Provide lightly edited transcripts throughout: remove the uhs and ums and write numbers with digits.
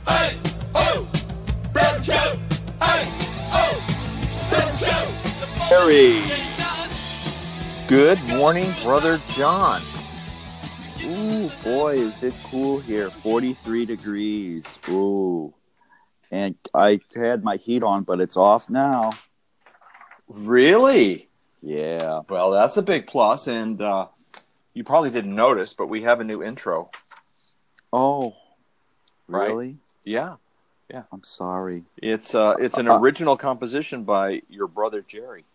Hey, ho, let's go. Hey, ho, let's go. Harry. Good morning, Brother John. Ooh, boy, is it cool here. 43 degrees. Ooh. And I had my heat on, but it's off now. Really? Yeah. Well, that's a big plus, and you probably didn't notice, but we have a new intro. Oh, Right? really? Yeah. I'm sorry. It's an original composition by your brother Jerry.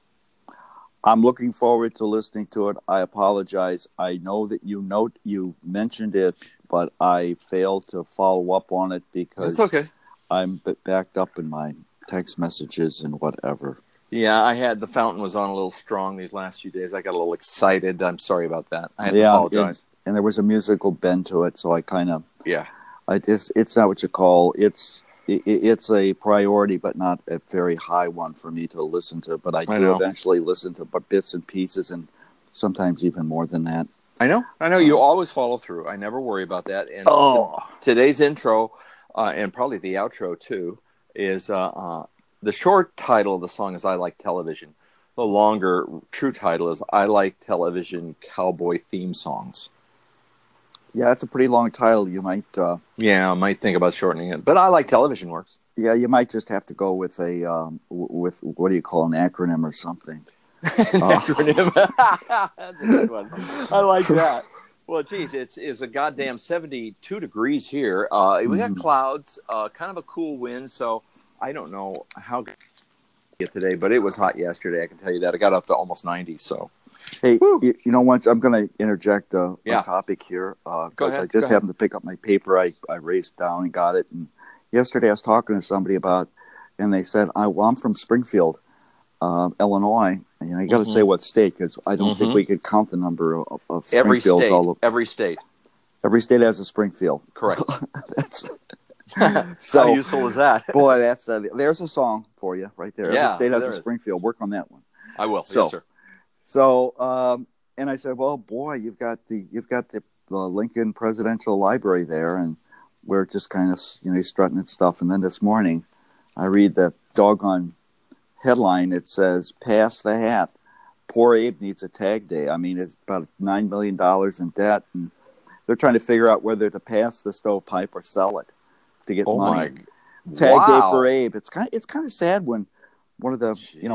I'm looking forward to listening to it. I apologize. I know that you mentioned it, but I failed to follow up on it because That's okay. I'm backed up in my text messages and whatever. Yeah, the fountain was on a little strong these last few days. I got a little excited. I'm sorry about that. I had to apologize. And there was a musical bend to it, so I kind of Yeah. it's not what you call it's a priority, but not a very high one for me to listen to. But I do eventually listen to bits and pieces, and sometimes even more than that. I know. You always follow through. I never worry about that. And today's intro, and probably the outro too, is the short title of the song is "I Like Television." The longer, true title is "I Like Television Cowboy Theme Songs." Yeah, that's a pretty long title. You might. I might think about shortening it, but I Like Television works. Yeah, you might just have to go with a with what do you call an acronym or something? Acronym. That's a good one. I like that. Well, geez, it's a goddamn 72 degrees here. We got clouds, kind of a cool wind, so I don't know how good it today, but it was hot yesterday. I can tell you that. I got up to almost 90. So, hey, you know, once I'm going to interject a topic here because I just happened to pick up my paper. I raced down and got it, and yesterday I was talking to somebody about, and they said, I'm from Springfield, Illinois. And, you got to say what state, because I don't think we could count the number of Springfields all over. Every state has a Springfield. Correct. So how useful is that? Boy, that's there's a song for you right there. Yeah, every state has a Springfield. Work on that one. I will. So, yes, sir. So, and I said, well, boy, you've got the Lincoln Presidential Library there, and we're just kind of strutting and stuff. And then this morning, I read the doggone headline. It says, "Pass the hat. Poor Abe needs a tag day." I mean, it's about $9 million in debt, and they're trying to figure out whether to pass the stovepipe or sell it to get money. Tag day for Abe. It's kind of sad when one of the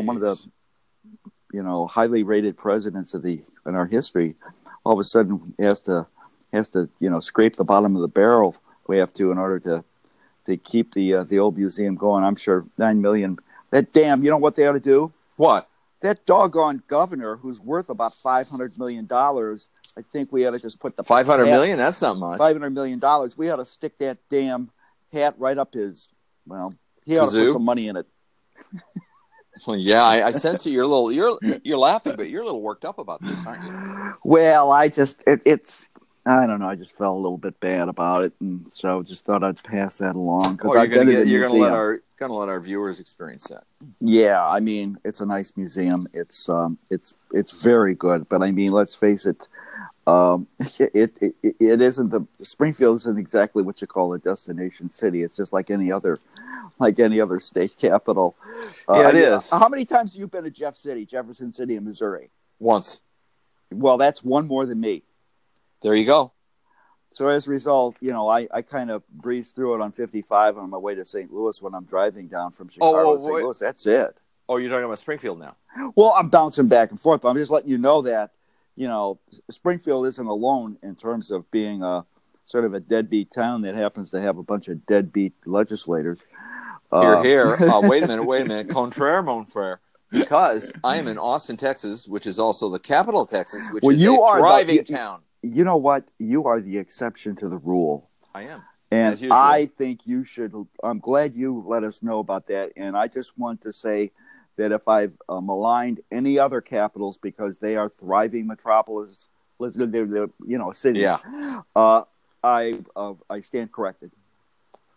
highly rated presidents in our history all of a sudden has to scrape the bottom of the barrel. We have to in order to keep the old museum going. I'm sure $9 million. That damn, you know what they ought to do? What? That doggone governor who's worth about $500 million. I think we ought to just put the $500 million. That's not much. $500 million. We ought to stick that damn hat right up his. Well, he ought to put some money in it. Well, yeah, I sense that you're laughing, but you're a little worked up about this, aren't you? Well, I don't know. I just felt a little bit bad about it, and so just thought I'd pass that along. You're going to let our viewers experience that. Yeah, I mean, it's a nice museum. It's very good, but I mean, let's face it. It isn't Springfield isn't exactly what you call a destination city. It's just like any other state capital. It is. How many times have you been to Jefferson City in Missouri? Once. Well, that's one more than me. There you go. So as a result, I kind of breezed through it on 55 on my way to St. Louis when I'm driving down from Chicago to St. Louis. That's it. Oh, you're talking about Springfield now? Well, I'm bouncing back and forth, but I'm just letting you know that, Springfield isn't alone in terms of being a sort of a deadbeat town that happens to have a bunch of deadbeat legislators. Here. Wait a minute. Contraire, mon frere. Because I am in Austin, Texas, which is also the capital of Texas, which is a thriving town. You know what? You are the exception to the rule. I am. And I think you should. I'm glad you let us know about that. And I just want to say that if I've maligned any other capitals because they are thriving metropolis, cities, Yeah. I stand corrected.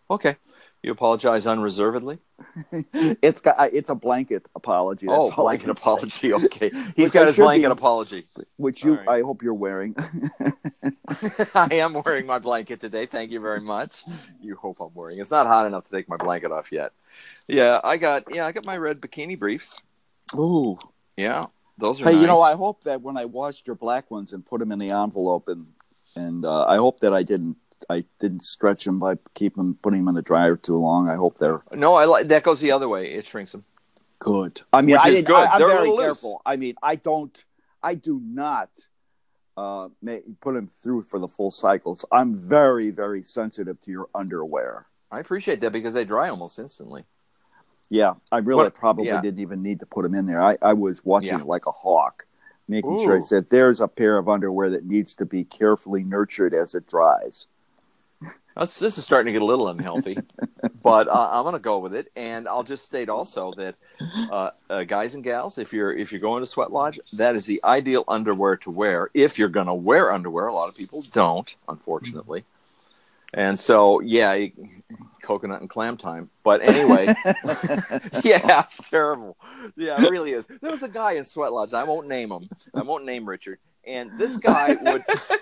Okay. You apologize unreservedly? It's a blanket apology. That's all I blanket can say. apology. Okay. He's Which got I his should blanket be- apology. Which All right. I hope you're wearing. I am wearing my blanket today. Thank you very much. You hope I'm wearing. It's not hot enough to take my blanket off yet. Yeah, I got my red bikini briefs. Ooh. Yeah, those are Hey, nice. I hope that when I washed your black ones and put them in the envelope, and I hope that I didn't stretch them by putting them in the dryer too long. I hope they're No, I like that goes the other way. It shrinks them. good. I mean, Which I is didn't, good. I'm They're a very little careful. loose. I mean, I do not put them through for the full cycles. I'm very, very sensitive to your underwear. I appreciate that because they dry almost instantly. Yeah, I really But- probably yeah. didn't even need to put them in there. I was watching Yeah. it like a hawk, making sure I Ooh. said, there's a pair of underwear that needs to be carefully nurtured as it dries. This is starting to get a little unhealthy, but I'm going to go with it. And I'll just state also that guys and gals, if you're going to Sweat Lodge, that is the ideal underwear to wear. If you're going to wear underwear, a lot of people don't, unfortunately. And so, yeah, coconut and clam time. But anyway, yeah, it's terrible. Yeah, it really is. There was a guy in Sweat Lodge. I won't name him. I won't name Richard. And this guy would.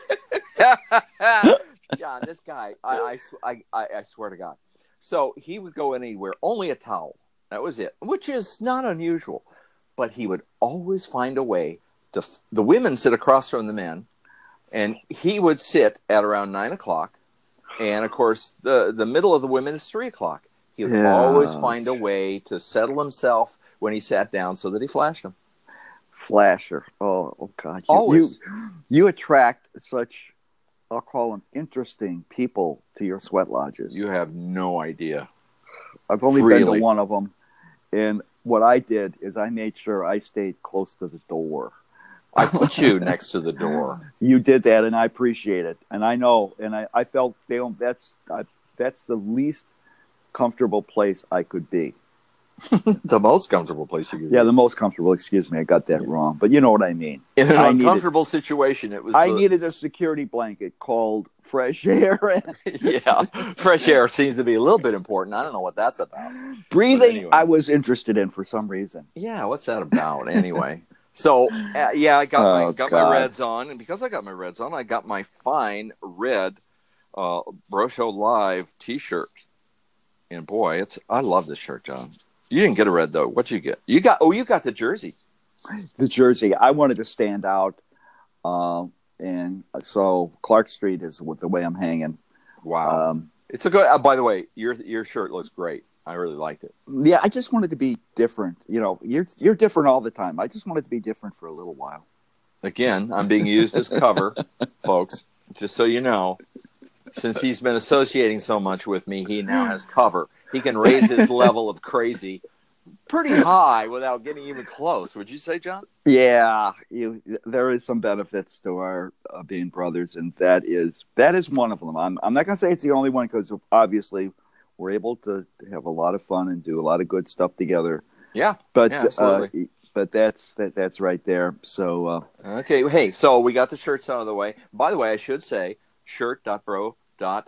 John, this guy, I swear to God. So he would go anywhere, only a towel. That was it, which is not unusual. But he would always find a way to. The women sit across from the men, and he would sit at around 9 o'clock. And of course, the middle of the women is 3 o'clock. He would always find a way to settle himself when he sat down so that he flashed them. Flasher. Oh God. Always. You attract such, I'll call them interesting people to your Sweat Lodges. You have no idea. I've only been Really? to one of them. And what I did is I made sure I stayed close to the door. I put you next to the door. You did that, and I appreciate it. And I know, and I felt that's the least comfortable place I could be. The most comfortable place you could Yeah, be. the most comfortable. Excuse me, I got that wrong. But you know what I mean. In an I uncomfortable situation, it was. I needed a security blanket called fresh air. Yeah, fresh air seems to be a little bit important. I don't know what that's about. Breathing, anyway. I was interested in for some reason. Yeah, what's that about anyway? So yeah, I got my God. reds on, and because I got my reds on, I got my fine red Bro Show Live T-shirt. And boy, I love this shirt, John. You didn't get a red though. What'd you get? You got the jersey. The jersey, I wanted to stand out, and so Clark Street is with the way I'm hanging. Wow, it's a good. By the way, your shirt looks great. I really liked it. Yeah, I just wanted to be different. You're different all the time. I just wanted to be different for a little while. Again, I'm being used as cover, folks. Just so you know, since he's been associating so much with me, he now has cover. He can raise his level of crazy pretty high without getting even close. Would you say, John? Yeah, there is some benefits to our being brothers, and that is one of them. I'm not going to say it's the only one because obviously we're able to have a lot of fun and do a lot of good stuff together. Yeah, But yeah, absolutely. but that's right there. So Okay, hey, so we got the shirts out of the way. By the way, I should say shirt.bro.show.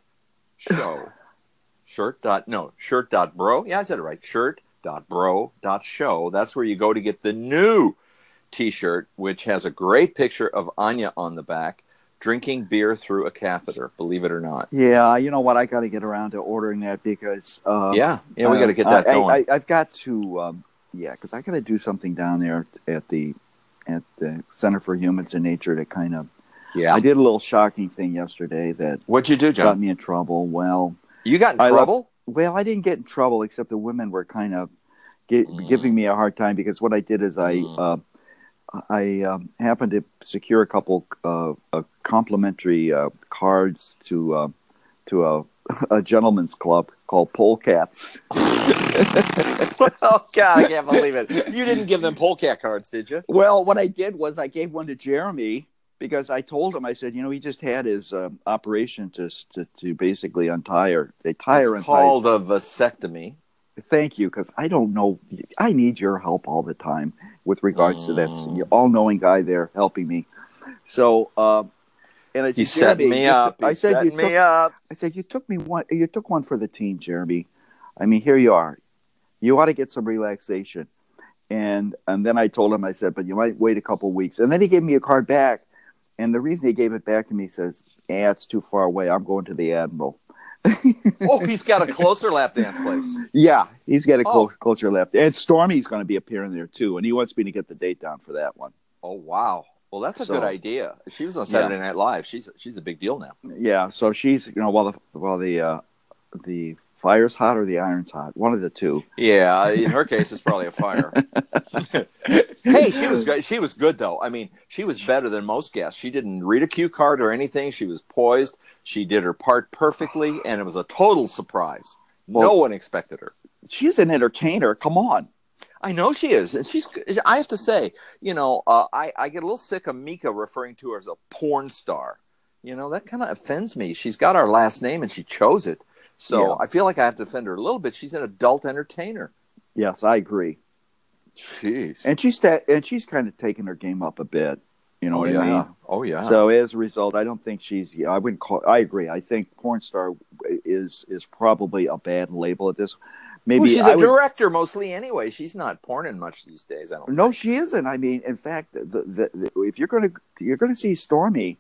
shirt.bro. Yeah, I said it right. Shirt.bro.show. That's where you go to get the new T-shirt, which has a great picture of Anya on the back drinking beer through a catheter, believe it or not. yeah, you know what? I got to get around to ordering that because Yeah, we got to get that going. I've got to because I got to do something down there at the Center for Humans and Nature to kind of. Yeah. I did a little shocking thing yesterday that What'd you do, got John? me in trouble. Well, You got in trouble? I didn't get in trouble, except the women were kind of giving me a hard time because what I did is I happened to secure a couple complimentary cards to a gentleman's club called Polecats. Oh, God, I can't believe it. You didn't give them polecat cards, did you? Well, what I did was I gave one to Jeremy because I told him, I said, he just had his operation to basically untie her. They tie her. It's called a vasectomy. Thank you, because I don't know. I need your help all the time with regards to that. You're all-knowing guy there helping me. So, And I said, He's setting Jeremy, me up. I He's said, setting me up. I said, you took one for the team, Jeremy. I mean, here you are. You ought to get some relaxation. And then I told him, I said, but you might wait a couple weeks. And then he gave me a card back. And the reason he gave it back to me, he says, it's too far away. I'm going to the Admiral. Oh, he's got a closer lap dance place. Yeah, he's got a closer left. And Stormy's going to be appearing there, too. And he wants me to get the date down for that one. Oh, wow. Well, that's a good idea. She was on Saturday Night Live. She's a big deal now. Yeah, so she's, while the fire's hot or the iron's hot, one of the two. Yeah, in her case, it's probably a fire. Hey, she was good though. I mean, she was better than most guests. She didn't read a cue card or anything. She was poised. She did her part perfectly, and it was a total surprise. No one expected her. She's an entertainer. Come on. I know she is, and I have to say, I get a little sick of Mika referring to her as a porn star. That kind of offends me. She's got our last name, and she chose it. So I feel like I have to defend her a little bit. She's an adult entertainer. Yes, I agree. Jeez. And she's kind of taken her game up a bit. You know what I mean? Oh yeah. So as a result, I don't think I agree. I think porn star is probably a bad label at this. Maybe she's a director mostly anyway. She's not porning much these days. I don't. No, she isn't. I mean, in fact, if you're going to see Stormy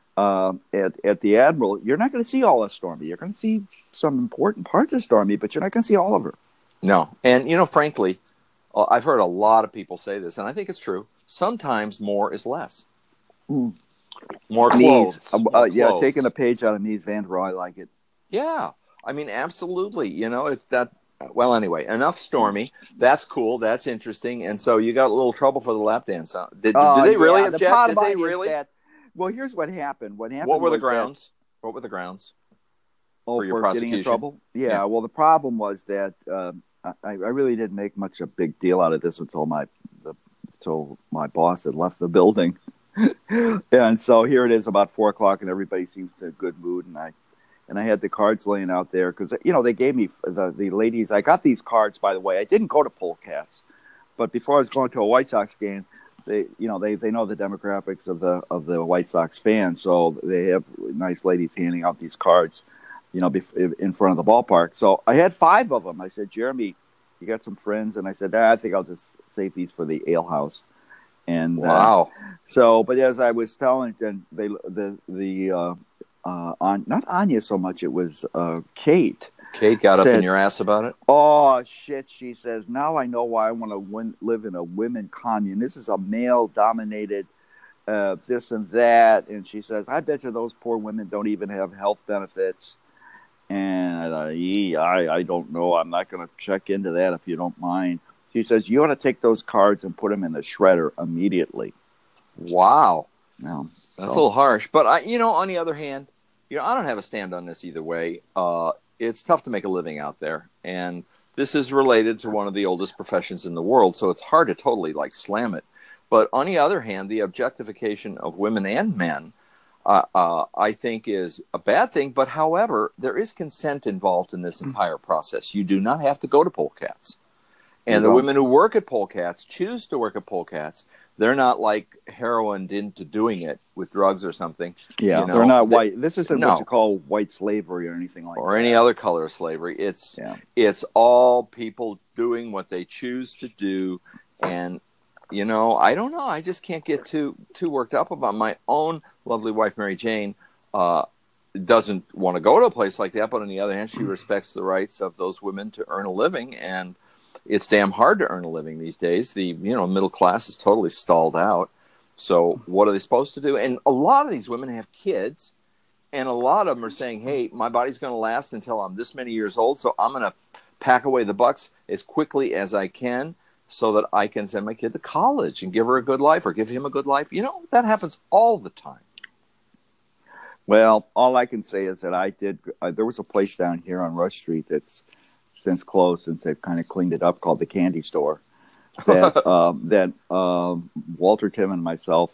at the Admiral, you're not going to see all of Stormy. You're going to see some important parts of Stormy, but you're not going to see all of her. No, and frankly, I've heard a lot of people say this, and I think it's true. Sometimes more is less. More clothes. Yeah, taking a page out of Mies van der Rohe, I like it. Yeah, I mean, absolutely. It's that. Well, anyway, enough Stormy. That's cool. That's interesting. And so you got a little trouble for the lap dance. Huh? Did they really object? Did they really? Well, here's what happened. What were the grounds? What were the grounds? For getting in trouble? Yeah. Well, the problem was that I really didn't make much a big deal out of this until my boss had left the building. And so here it is about 4:00, and everybody seems in a good mood, and I had the cards laying out there because they gave me the ladies. I got these cards, by the way. I didn't go to Polecats, but before I was going to a White Sox game, they know the demographics of the White Sox fans, so they have nice ladies handing out these cards, in front of the ballpark. So I had 5 of them. I said, Jeremy, you got some friends? And I said, I think I'll just save these for the ale house. And wow. But as I was telling them, not Anya so much, it was Kate. Kate got up in your ass about it? Oh, shit, she says, now I know why I want to live in a women commune. This is a male-dominated this and that. And she says, I bet you those poor women don't even have health benefits. And I thought, I don't know. I'm not going to check into that if you don't mind. She says, you ought to take those cards and put them in the shredder immediately. Wow. Yeah, that's a little harsh. But, on the other hand, I don't have a stand on this either way. It's tough to make a living out there. And this is related to one of the oldest professions in the world, so it's hard to totally, slam it. But on the other hand, the objectification of women and men, I think, is a bad thing. But, however, there is consent involved in this entire process. You do not have to go to Polecats. And the women who work at Polecats choose to work at Polecats. They're not heroined into doing it with drugs or something. Yeah, they're not white. This isn't what you call white slavery or anything like that. Or any other color of slavery. It's all people doing what they choose to do. And, I don't know. I just can't get too worked up about my own lovely wife, Mary Jane. Doesn't want to go to a place like that. But on the other hand, she respects the rights of those women to earn a living. And it's damn hard to earn a living these days. The middle class is totally stalled out. So what are they supposed to do? And a lot of these women have kids, and a lot of them are saying, hey, my body's going to last until I'm this many years old, so I'm going to pack away the bucks as quickly as I can so that I can send my kid to college and give her a good life or give him a good life. That happens all the time. Well, all I can say is that there was a place down here on Rush Street that's since closed, since they've kind of cleaned it up, called the Candy Store. That Walter, Tim, and myself,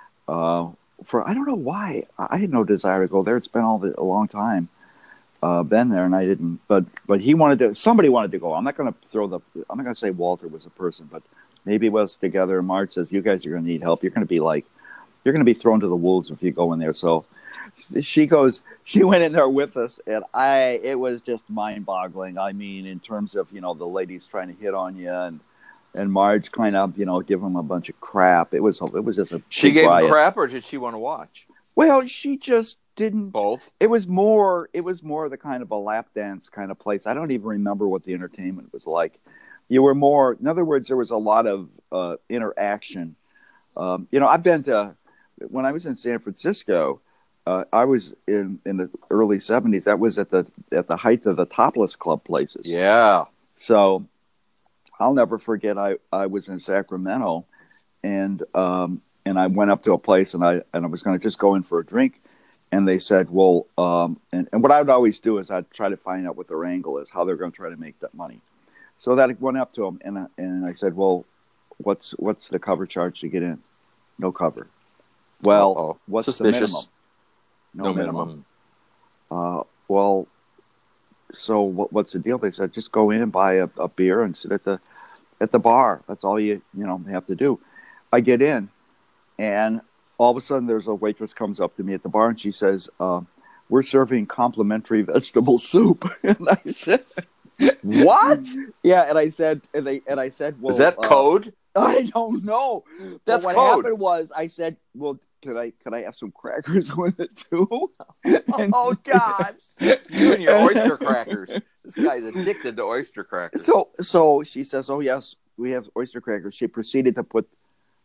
for I don't know why, I had no desire to go there. It's been a long time been there, and I didn't. But somebody wanted to go. I'm not going to say Walter was a person, but maybe it was together. And Marge says, "You guys are going to need help. You're going to be thrown to the wolves if you go in there." So she went in there with us, and it was just mind-boggling. I mean, in terms of, the ladies trying to hit on you, and Marge kind of, give them a bunch of crap. It was just a She big gave riot. him crap, or did she want to watch? Well, she just didn't. Both. It was more the kind of a lap dance kind of place. I don't even remember what the entertainment was like. You were more, in other words, there was a lot of interaction. I've been to, when I was in San Francisco, I was in the early 70s. That was at the height of the topless club places. Yeah. So I'll never forget. I was in Sacramento, and I went up to a place, and I was going to just go in for a drink, and they said, well, and what I would always do is I'd try to find out what their angle is, how they're going to try to make that money. So that I went up to them, and I said, well, what's the cover charge to get in? No cover. Well, Uh-oh. What's Suspicious. the minimum? No minimum. Well, so what's the deal? They said, just go in, buy a beer, and sit at the bar. That's all you have to do. I get in, and all of a sudden there's a waitress comes up to me at the bar, and she says, we're serving complimentary vegetable soup. And I said, what? Yeah, and I said, well, is that code? I don't know. That's what code. happened was I said, well, could I have some crackers with it too? Oh God! You and your oyster crackers. This guy's addicted to oyster crackers. So she says, "Oh yes, we have oyster crackers." She proceeded to put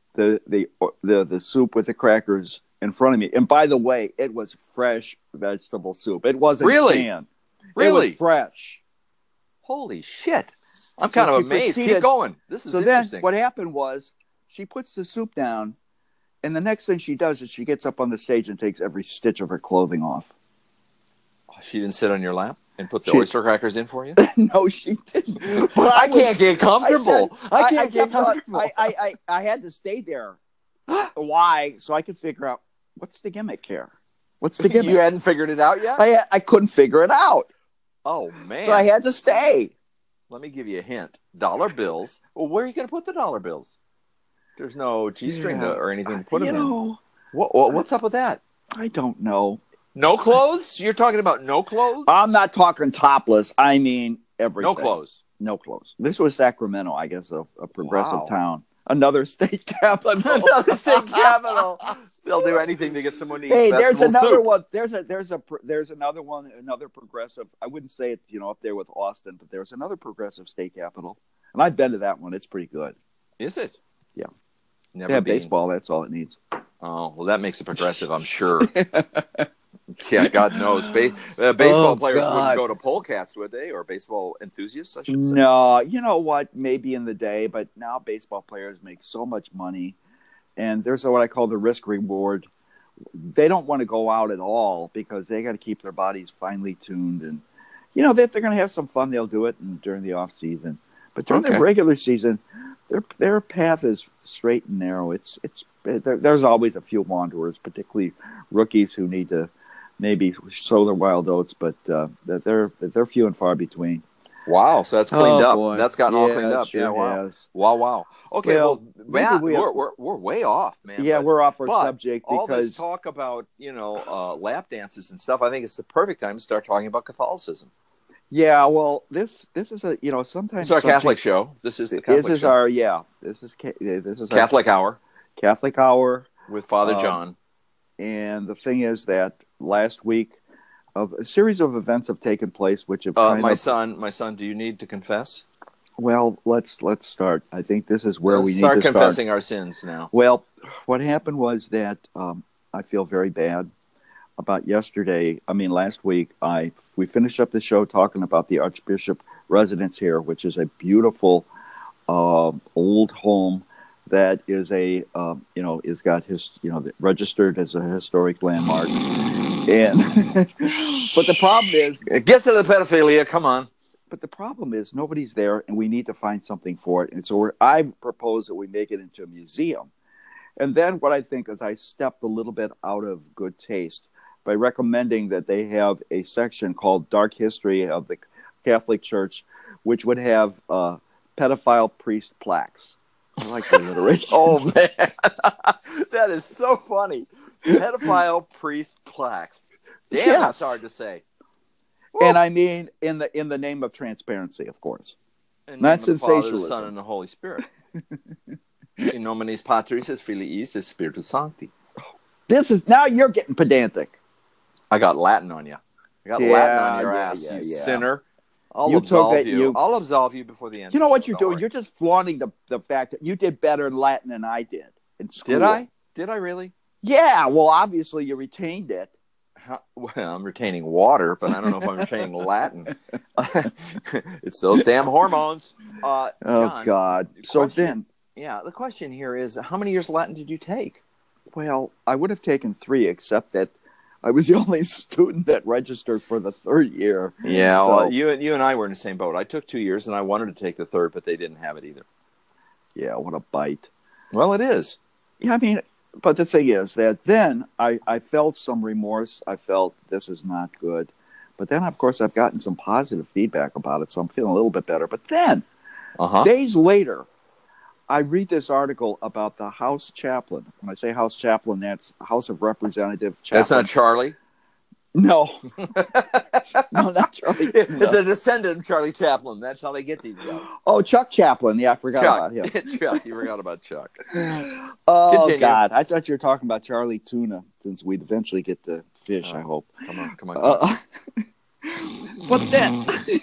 the soup with the crackers in front of me. And by the way, it was fresh vegetable soup. It wasn't Really? canned. Really? It was fresh. Holy shit! I'm kind of amazed. Keep going. This is so interesting. Then what happened was she puts the soup down, and the next thing she does is she gets up on the stage and takes every stitch of her clothing off. She didn't sit on your lap and put the oyster crackers in for you? No, she didn't. But I can't get comfortable. I can't get comfortable. I had to stay there. Why? So I could figure out what's the gimmick here. What's the gimmick? You hadn't figured it out yet? I couldn't figure it out. Oh, man. So I had to stay. Let me give you a hint. $1 bills. Well, where are you going to put the $1 bills? There's no G-string or anything to put them in. What's up with that? I don't know. No clothes? You're talking about no clothes? I'm not talking topless. I mean everything. No clothes. No clothes. This was Sacramento, I guess, a progressive town. Another state capital. Another state capital. They'll do anything to get someone to eat Hey, there's another soup. one. There's another one. Another progressive. I wouldn't say it, up there with Austin, but there's another progressive state capital, and I've been to that one. It's pretty good. Is it? Yeah. Never Yeah, been. baseball. That's all it needs. Oh, well, that makes it progressive, I'm sure. Yeah, God knows. Baseball players wouldn't go to polecats, would they? Or baseball enthusiasts, I should say. No, you know what? Maybe in the day, but now baseball players make so much money, and there's what I call the risk reward. They don't want to go out at all because they got to keep their bodies finely tuned, and if they're going to have some fun, they'll do it during the off season. But during the regular season, their path is straight and narrow. There's always a few wanderers, particularly rookies who need to maybe sow their wild oats, but they're few and far between. Wow, so that's cleaned up. Boy. That's gotten all cleaned it up. sure Yeah, wow. has. Wow. Okay, Well, Matt, maybe we're way off, man. Yeah, we're off our but subject all this because talk about lap dances and stuff. I think it's the perfect time to start talking about Catholicism. yeah, well, this is a sometimes It's our Catholic show. This is the Catholic This is show. this is Catholic Hour Catholic Hour with Father John. And the thing is that last week, a series of events have taken place, which have My son. Do you need to confess? Well, let's start. I think this is where we need start to start confessing our sins now. Well, what happened was that I feel very bad about last week. We finished up the show talking about the Archbishop residence here, which is a beautiful old home that is is got registered as a historic landmark. And but the problem is, Get to the pedophilia. Come on. But the problem is nobody's there, and we need to find something for it. And so I propose that we make it into a museum. And then what I think is I stepped a little bit out of good taste by recommending that they have a section called Dark History of the Catholic Church, which would have pedophile priest plaques. I like the alliteration. Oh, man. That is so funny. Pedophile priest plaques. Damn, Yes. that's hard to say. And I mean, in the name of transparency, of course. In Not the name of the Father, the sensationalism. Son, and the Holy Spirit. In nominis Patris et Filii et Spiritus Sancti. Now you're getting pedantic. I got Latin on you. I got Latin on your ass, you sinner. I'll You took absolve it, you. I'll absolve you before the end. You know of the what show, you're don't doing? worry. You're just flaunting the fact that you did better in Latin than I did in school. Did I? Did I really? Yeah. Well, obviously you retained it. Well, I'm retaining water, but I don't know if I'm retaining Latin. It's those damn hormones. Oh John, God. So question- then, Yeah, the question here is, how many years Latin did you take? well, I would have taken 3, except that I was the only student that registered for the 3rd year. Yeah, So- well, you and I were in the same boat. I took 2 years, and I wanted to take the 3rd, but they didn't have it either. Yeah, what a bite. Well, it is. Yeah, I mean, but the thing is that then I felt some remorse. I felt this is not good. But then, of course, I've gotten some positive feedback about it, so I'm feeling a little bit better. But then, days later, I read this article about the House chaplain. When I say House chaplain, that's House of Representative chaplain. That's not Charlie. No. No, not Charlie. It's a descendant of Charlie Chaplin. That's how they get these guys. Oh, Chuck Chaplin. Yeah, I forgot Chuck. about him. Chuck. You forgot about Chuck. Oh, Continue. God. I thought you were talking about Charlie Tuna, since we'd eventually get to fish, I hope. Come on. But then...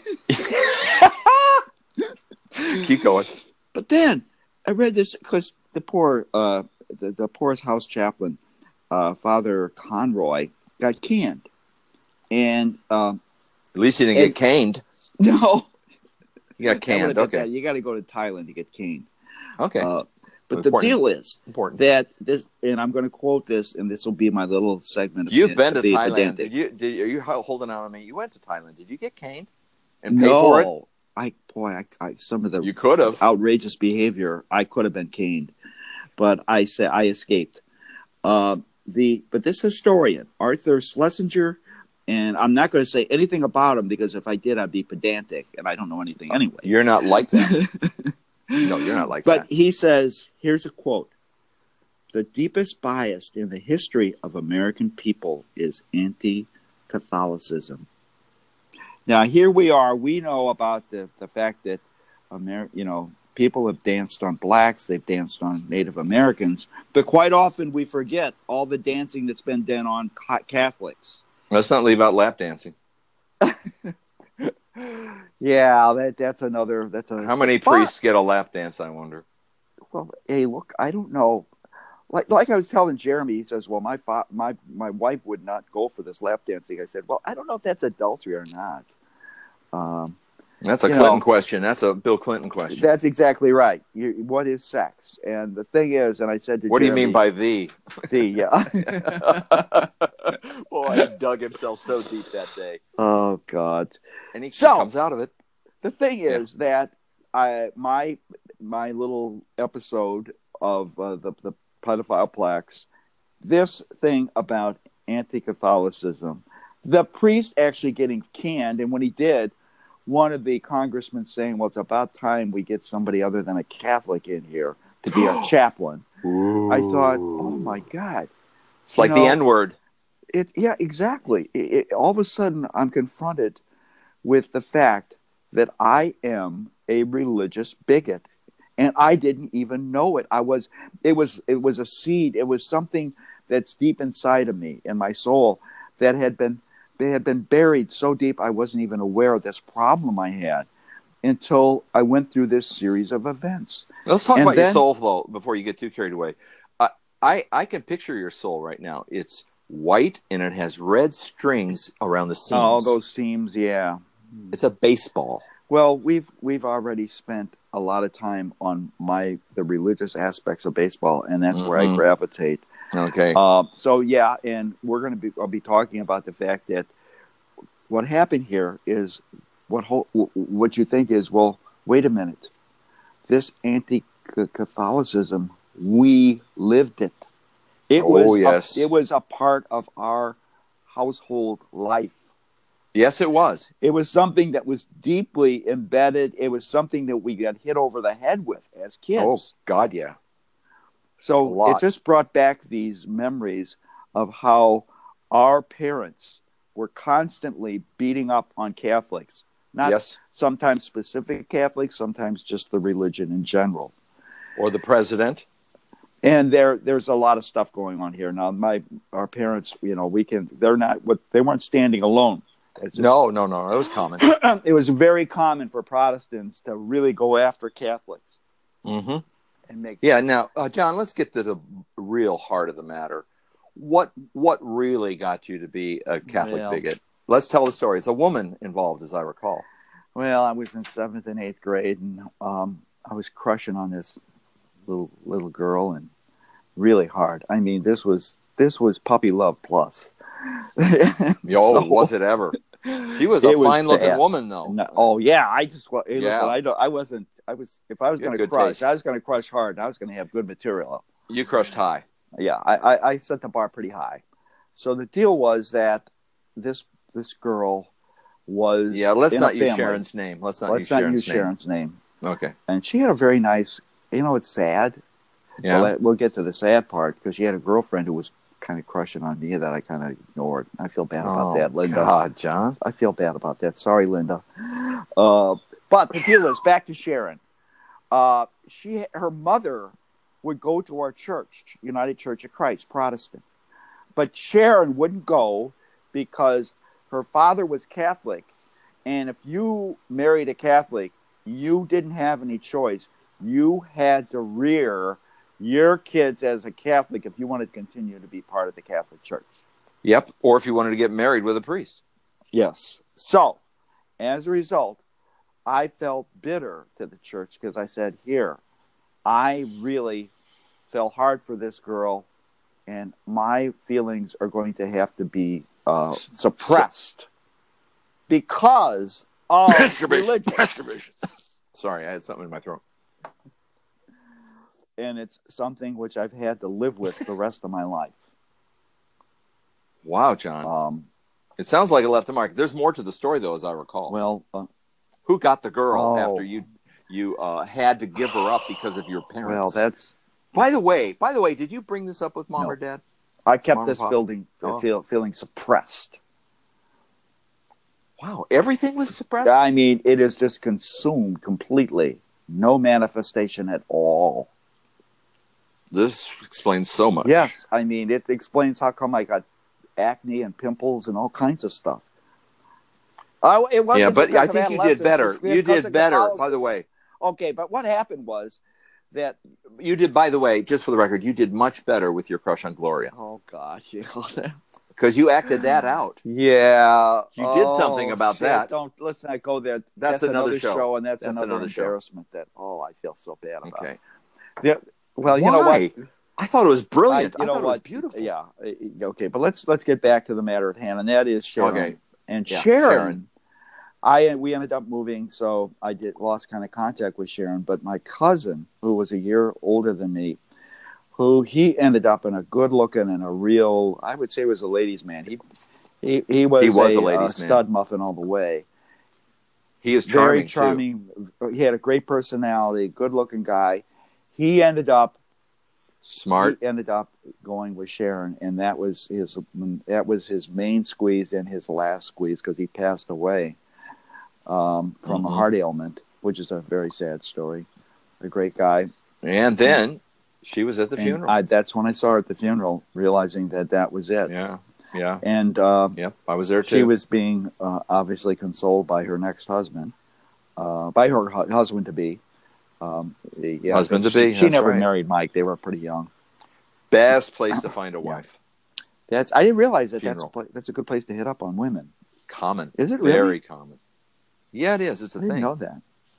Keep going. But then I read this because the poor, the poorest house chaplain, Father Conroy, got canned, and At least you didn't get caned. no, You got canned. that would've been Okay. bad. You got to go to Thailand to get caned. Okay. But the Important. deal is Important. that this, and I'm going to quote this, and this will be my little segment. You've been to be Thailand. pedantic. Are you holding out on me? You went to Thailand. Did you get caned and pay for it? No, some of the You could have. outrageous behavior, I could have been caned, but I escaped. But this historian, Arthur Schlesinger, and I'm not going to say anything about him because if I did, I'd be pedantic, and I don't know anything anyway. You're not like that. No, you're not like But that. he says, here's a quote: "The deepest bias in the history of American people is anti-Catholicism." Now, here we are. We know about the fact that people have danced on blacks, they've danced on Native Americans, but quite often we forget all the dancing that's been done on Catholics. Let's not leave out lap dancing. Yeah, that's another. How many priests get a lap dance, I wonder? Well, hey, look, I don't know. Like I was telling Jeremy, he says, "Well, my wife would not go for this lap dancing." I said, "Well, I don't know if that's adultery or not." That's a Clinton question. That's a Bill Clinton question. That's exactly right. What is sex? And the thing is, and I said to What do you Jeremy, mean by the? yeah? Boy, he dug himself so deep that day. Oh God. And he So- comes out of it. The thing is that my little episode of the pedophile plaques, this thing about anti-Catholicism, the priest actually getting canned, and when he did, one of the congressmen saying, "Well, it's about time we get somebody other than a Catholic in here to be our chaplain." I thought, "Oh my God!" It's like the N-word. Yeah, exactly. All of a sudden, I'm confronted with the fact that I am a religious bigot, and I didn't even know it. It was a seed. It was something that's deep inside of me, in my soul, that had been buried so deep I wasn't even aware of this problem I had until I went through this series of events. Let's talk And about your then- soul, though, before you get too carried away. I can picture your soul right now. It's white, and it has red strings around the seams. Oh, those seams, yeah. It's a baseball. Well, we've already spent a lot of time on the religious aspects of baseball, and that's where I gravitate. Okay. So yeah, and I'll be talking about the fact that what happened here is what you think is, well, wait a minute, this anti-Catholicism, we lived it. It was a part of our household life. Yes, it was. It was something that was deeply embedded. It was something that we got hit over the head with as kids. Oh, God, yeah. A So lot. it just brought back these memories of how our parents were constantly beating up on Catholics. Not Yes. sometimes specific Catholics, sometimes just the religion in general. Or the president. And there's a lot of stuff going on here. Now, our parents, they weren't standing alone. It's just, No. It was common. it was very common for Protestants to really go after Catholics. Mm-hmm. And make Yeah. Now, John, let's get to the real heart of the matter. What really got you to be a Catholic bigot? Let's tell the story. It's a woman involved, as I recall. Well, I was in 7th and 8th grade, and I was crushing on this little girl, and really hard. I mean, this was puppy love plus. Was it ever? She was a fine-looking woman, though. No, oh yeah, I just Yeah. listen, I wasn't. I was if I was going to crush, I was going to crush hard, and I was going to have good material. You crushed high. Yeah, I set the bar pretty high. So the deal was that this girl was Let's not use family. Sharon's name. Let's not use Sharon's name. Okay. And she had a very nice. It's sad. Yeah. Well, we'll get to the sad part because she had a girlfriend who was kind of crushing on me that I kind of ignored. I feel bad about that, Linda. God, John. I feel bad about that. Sorry, Linda. But the deal is, back to Sharon. Her mother would go to our church, United Church of Christ, Protestant. But Sharon wouldn't go because her father was Catholic. And if you married a Catholic, you didn't have any choice. You had to rear your kids as a Catholic if you wanted to continue to be part of the Catholic Church. Yep. Or if you wanted to get married with a priest. Yes. So, as a result, I felt bitter to the church because I said, here, I really fell hard for this girl, and my feelings are going to have to be suppressed because of religion. Sorry, I had something in my throat. And it's something which I've had to live with the rest of my life. Wow, John. It sounds like it left a mark. There's more to the story, though, as I recall. Well, who got the girl after you had to give her up because of your parents? Well, that's. By the way, did you bring this up with Mom or Dad? I kept this feeling suppressed. Wow, everything was suppressed? I mean, it is just consumed completely. No manifestation at all. This explains so much. Yes, I mean, it explains how come I got acne and pimples and all kinds of stuff. It wasn't but I think you did better. You did better, by the way. Okay, but what happened was that you did. By the way, just for the record, you did much better with your crush on Gloria. Oh gosh, because you acted that out. Yeah, you did something about that. Let's not go there. That's another show, and that's another embarrassment. Show. That I feel so bad about. Okay. Yeah. Well, you know what? I thought it was brilliant. I thought it was beautiful. Yeah. Okay, but let's get back to the matter at hand, and that is Sharon. Okay. And Sharon. We ended up moving, so I lost kind of contact with Sharon. But my cousin, who was a year older than me, he ended up in a good-looking and a real, I would say, was a ladies' man. He was a ladies' man. Stud muffin all the way. He is charming, very charming. Too. He had a great personality, good-looking guy. He ended up smart. He ended up going with Sharon, and that was his main squeeze and his last squeeze because he passed away. From a heart ailment, which is a very sad story. A great guy. And then she was at the funeral. That's when I saw her at the funeral, realizing that was it. Yeah. And I was there too. She was being obviously consoled by her next husband, by her husband to be. Husband to be. She never married Mike. They were pretty young. Best place to find a wife. I didn't realize that that's a good place to hit up on women. Common. Is it really? Very common. Yeah, it is. It's a thing. I didn't know that.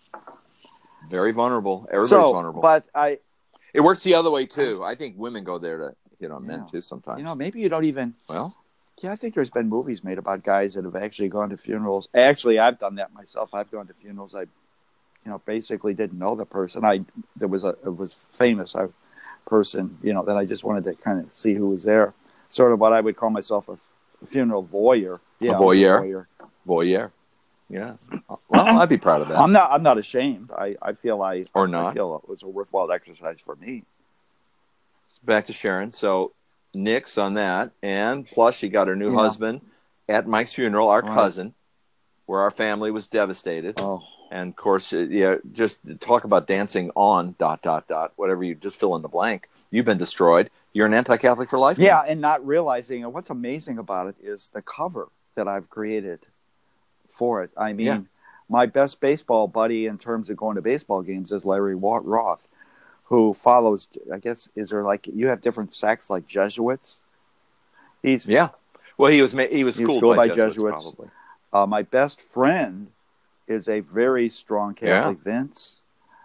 Very vulnerable. Everybody's vulnerable. But it works the other way too. I think women go there to hit on men too sometimes. Maybe you don't even. Well, yeah, I think there's been movies made about guys that have actually gone to funerals. Actually, I've done that myself. I've gone to funerals. I, basically didn't know the person. It was famous person. That I just wanted to kind of see who was there. Sort of what I would call myself a funeral voyeur. Yeah, a voyeur. Voyeur. Yeah. Well, I'd be proud of that. I'm not ashamed. I feel I not. feel it was a worthwhile exercise for me. Back to Sharon. So nix on that, and plus she got her new husband at Mike's funeral, our cousin, where our family was devastated. Oh. And of course, just talk about dancing on ... whatever, you just fill in the blank. You've been destroyed. You're an anti-Catholic for life. Yeah, and not realizing, and what's amazing about it is the cover that I've created for it. I mean, my best baseball buddy in terms of going to baseball games is Larry Roth, who follows, I guess, is there like, you have different sects like Jesuits? Well, he was schooled by Jesuits. Probably. My best friend is a very strong Catholic, Vince.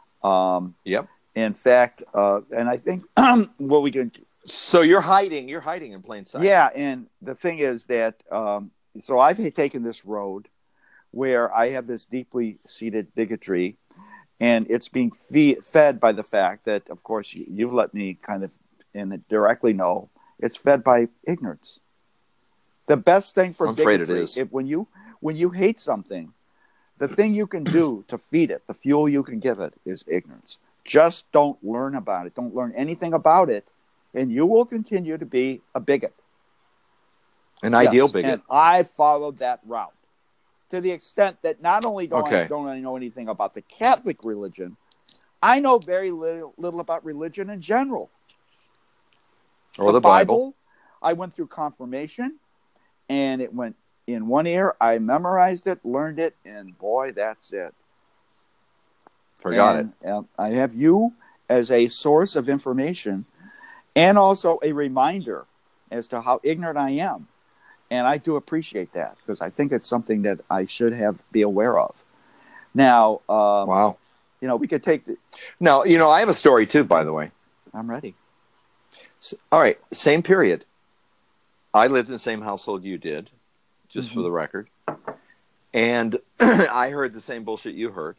In fact, and I think what we can. So you're hiding in plain sight. Yeah, and the thing is that so I've taken this road where I have this deeply seated bigotry, and it's being fed by the fact that, of course, you've let me kind of directly know it's fed by ignorance. The best thing for bigotry, when you hate something, the thing you can do to feed it, the fuel you can give it, is ignorance. Just don't learn about it. Don't learn anything about it, and you will continue to be a bigot. An ideal bigot. And I followed that route to the extent that not only don't I know anything about the Catholic religion, I know very little about religion in general. Or the Bible. I went through confirmation, and it went in one ear. I memorized it, learned it, and boy, that's it. Forgot it. I have you as a source of information and also a reminder as to how ignorant I am. And I do appreciate that because I think it's something that I should be aware of. Now, wow. We could take the... Now, I have a story too, by the way. I'm ready. So, all right. Same period. I lived in the same household you did, just for the record. And I heard the same bullshit you heard.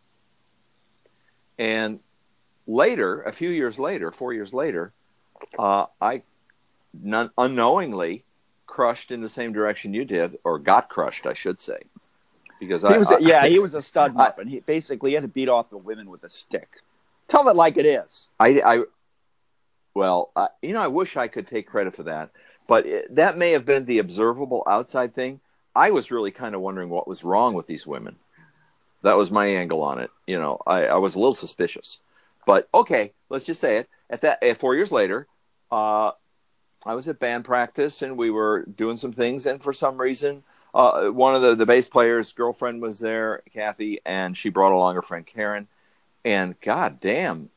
And later, a few years later, 4 years later, I unknowingly crushed in the same direction you did, or got crushed, I should say. Because he was a stud muffin. He basically had to beat off the women with a stick. Tell it like it is. I wish I could take credit for that, but that may have been the observable outside thing. I was really kind of wondering what was wrong with these women. That was my angle on it. I was a little suspicious, but okay, let's just say it. 4 years later, I was at band practice and we were doing some things, and for some reason, one of the bass players' girlfriend was there, Kathy, and she brought along her friend Karen. And goddamn,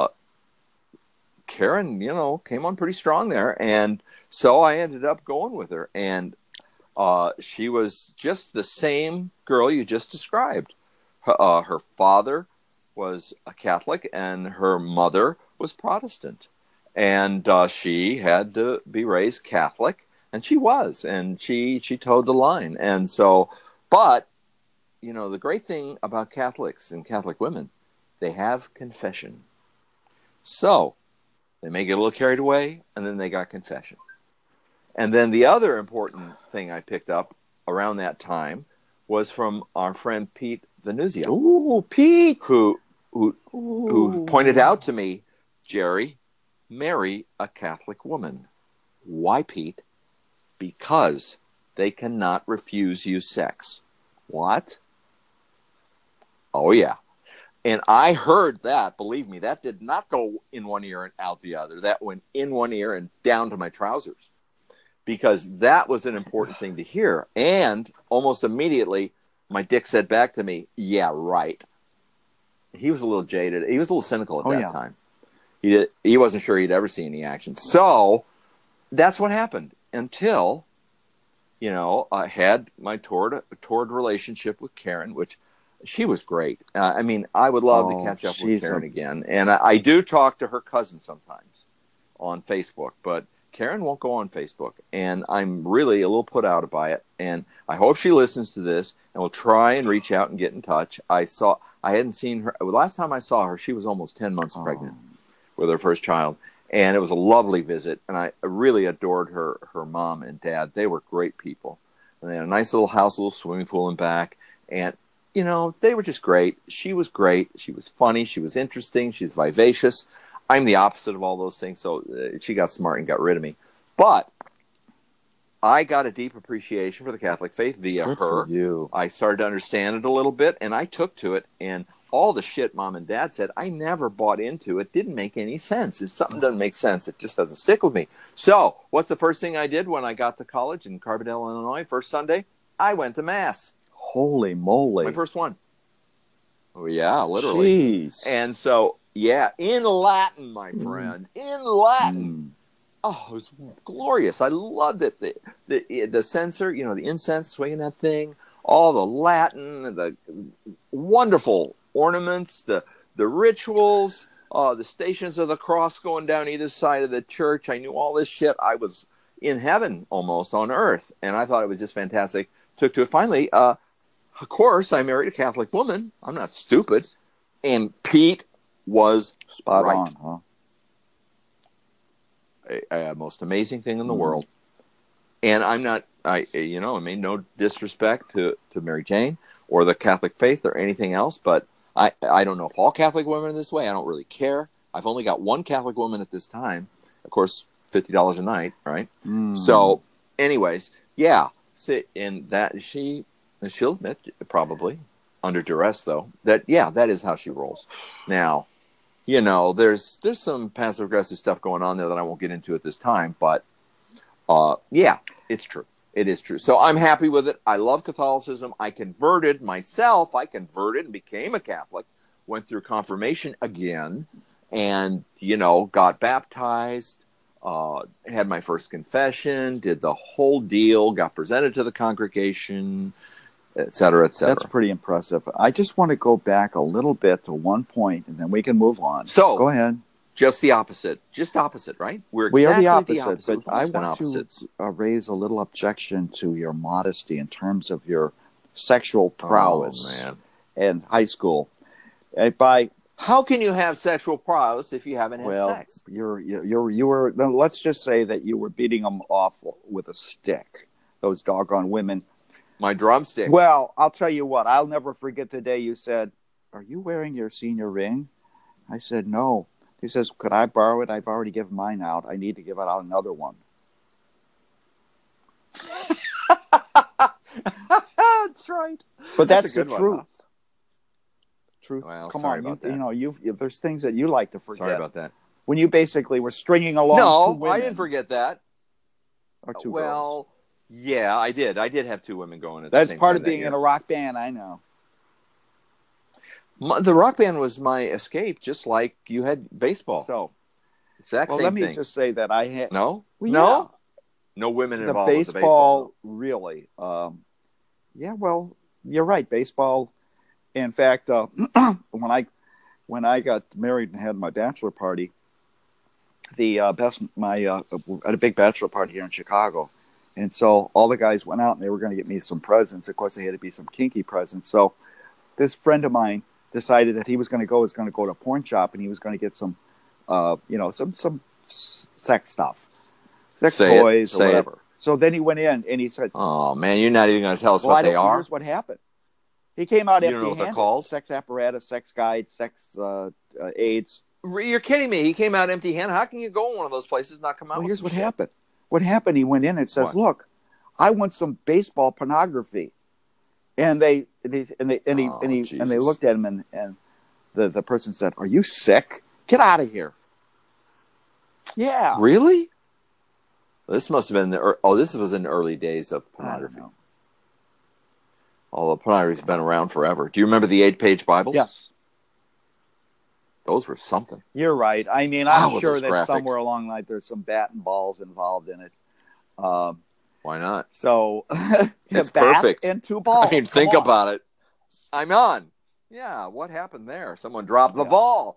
Karen, came on pretty strong there, and so I ended up going with her. And she was just the same girl you just described. Her father was a Catholic, and her mother was Protestant. And she had to be raised Catholic, and she was, and she towed the line. And so, but, the great thing about Catholics and Catholic women, they have confession. So they may get a little carried away, and then they got confession. And then the other important thing I picked up around that time was from our friend Pete Venuzia. Ooh, Pete! Who pointed out to me, Jerry, marry a Catholic woman. Why, Pete? Because they cannot refuse you sex. What? Oh, yeah. And I heard that, believe me, that did not go in one ear and out the other. That went in one ear and down to my trousers. Because that was an important thing to hear. And almost immediately, my dick said back to me, yeah, right. He was a little jaded. He was a little cynical at that time. He wasn't sure he'd ever see any action. So that's what happened until, I had my toward relationship with Karen, which she was great. I would love to catch up with Karen again. And I do talk to her cousin sometimes on Facebook, but Karen won't go on Facebook. And I'm really a little put out by it. And I hope she listens to this and will try and reach out and get in touch. I hadn't seen her. Last time I saw her, she was almost 10 months pregnant with her first child. And it was a lovely visit. And I really adored her mom and dad. They were great people. And they had a nice little house, a little swimming pool in back. And, you know, they were just great. She was great. She was funny. She was interesting. She was vivacious. I'm the opposite of all those things. So she got smart and got rid of me. But I got a deep appreciation for the Catholic faith via Good her. for you. I started to understand it a little bit, and I took to it. And all the shit Mom and Dad said, I never bought into. It didn't make any sense. If something doesn't make sense, it just doesn't stick with me. So what's the first thing I did when I got to college in Carbondale, Illinois, first Sunday? I went to Mass. Holy moly. My first one. Oh, yeah, literally. Jeez. And so, yeah, in Latin, my friend. In Latin. Oh, it was glorious. I loved it. The censer, you know, the incense, swinging that thing, all the Latin, the wonderful ornaments, the rituals, the stations of the cross going down either side of the church. I knew all this shit. I was in heaven almost on earth, and I thought it was just fantastic. Took to it. Finally, of course, I married a Catholic woman. I'm not stupid. And Pete was Spot right. on, huh? A most amazing thing in the world. And I'm not, I mean, no disrespect to Mary Jane or the Catholic faith or anything else, but I don't know if all Catholic women are this way. I don't really care. I've only got one Catholic woman at this time. Of course, $50 a night, right? So, anyways, yeah. And that she'll admit, probably under duress, though, that that is how she rolls. Now, you know, there's some passive aggressive stuff going on there that I won't get into at this time, but yeah, it's true. It is true. So I'm happy with it. I love Catholicism. I converted myself. I converted and became a Catholic. Went through confirmation again, and you know, got baptized. Had my first confession. Did the whole deal. Got presented to the congregation, et cetera, et cetera. That's pretty impressive. I just want to go back a little bit to one point, and then we can move on. So go ahead. Just the opposite. Just opposite, right? We are the opposite, but We've I always been want opposites. to raise a little objection to your modesty in terms of your sexual prowess in high school. How can you have sexual prowess if you haven't had sex? You were. Let's just say that you were beating them off with a stick. Those doggone women. My drumstick. Well, I'll tell you what. I'll never forget the day you said, "Are you wearing your senior ring?" I said, "No." He says, "Could I borrow it? I've already given mine out. I need to give out another one." That's right. But that's the a good truth. one, huh? Truth. Well, Come sorry on, about that. you know, there's things that you like to forget. Sorry about that. When you basically were stringing along two women. I didn't forget that. Or two girls. Yeah, I did. I did have two women going at That's the same part time of being that in a rock band, I know. The rock band was my escape, just like you had baseball. So, exact well, same let me thing. just say that I had No? Well, No? No women the involved with baseball, the baseball. really. Yeah, well, you're right. Baseball. In fact, when I got married and had my bachelor party, I had a big bachelor party here in Chicago, and so all the guys went out and they were going to get me some presents. Of course, they had to be some kinky presents. So this friend of mine decided that he was going to go to a porn shop and he was going to get some, some sex stuff, sex toys or whatever. So then he went in and he said, "Oh man, you're not even going to tell us what they are." Here's what happened. He came out You don't know what they're empty-handed. called? Sex apparatus, sex guide, sex aids. You're kidding me. He came out empty-handed. How can you go in one of those places and not come out? Well, with here's some what shit? happened. What happened? He went in and says, What? "Look, I want some baseball pornography," and they Jesus. looked at him and the person said, "Are you sick? Get out of here!" Yeah, Really? This must have been this was in the early days of I don't pornography. know. Although pornography's been around forever. Do you remember the 8-page Bibles? Yes, Those were something. you're right. I mean, Wow, I'm it sure was that graphic. somewhere along the line there's some bat and balls involved in it. Why not? So It's a bat perfect. and two balls. I mean, Come think on. about it. I'm on. Yeah, what happened there? Someone dropped the Yeah. ball.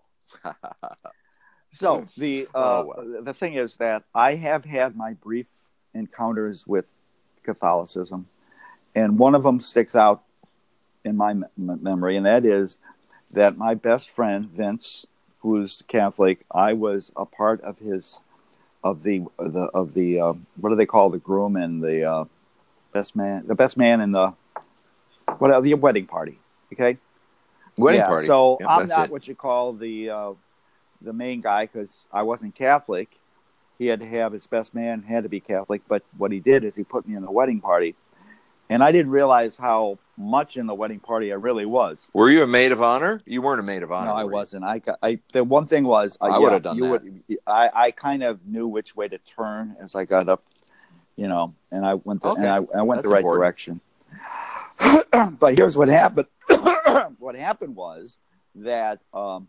So the well. the thing is that I have had my brief encounters with Catholicism, and one of them sticks out in my memory, and that is that my best friend Vince, who's Catholic, I was a part of the what do they call the groom and the best man in the wedding party. Okay, Wedding party. So Yep, I'm that's not it. what you call the main guy because I wasn't Catholic. He had to have his best man had to be Catholic, but what he did is he put me in the wedding party, and I didn't realize how much in the wedding party I really was. Were you a maid of honor? You weren't a maid of honor. No, I were you? wasn't. The one thing was I would have done that. I kind of knew which way to turn as I got up, and I went Okay. and I went That's the right important. direction. But here's what happened. What happened was that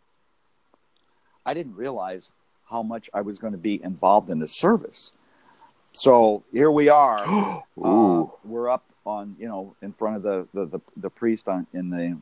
I didn't realize how much I was going to be involved in the service. So here we are. Ooh. We're up on, in front of the priest in the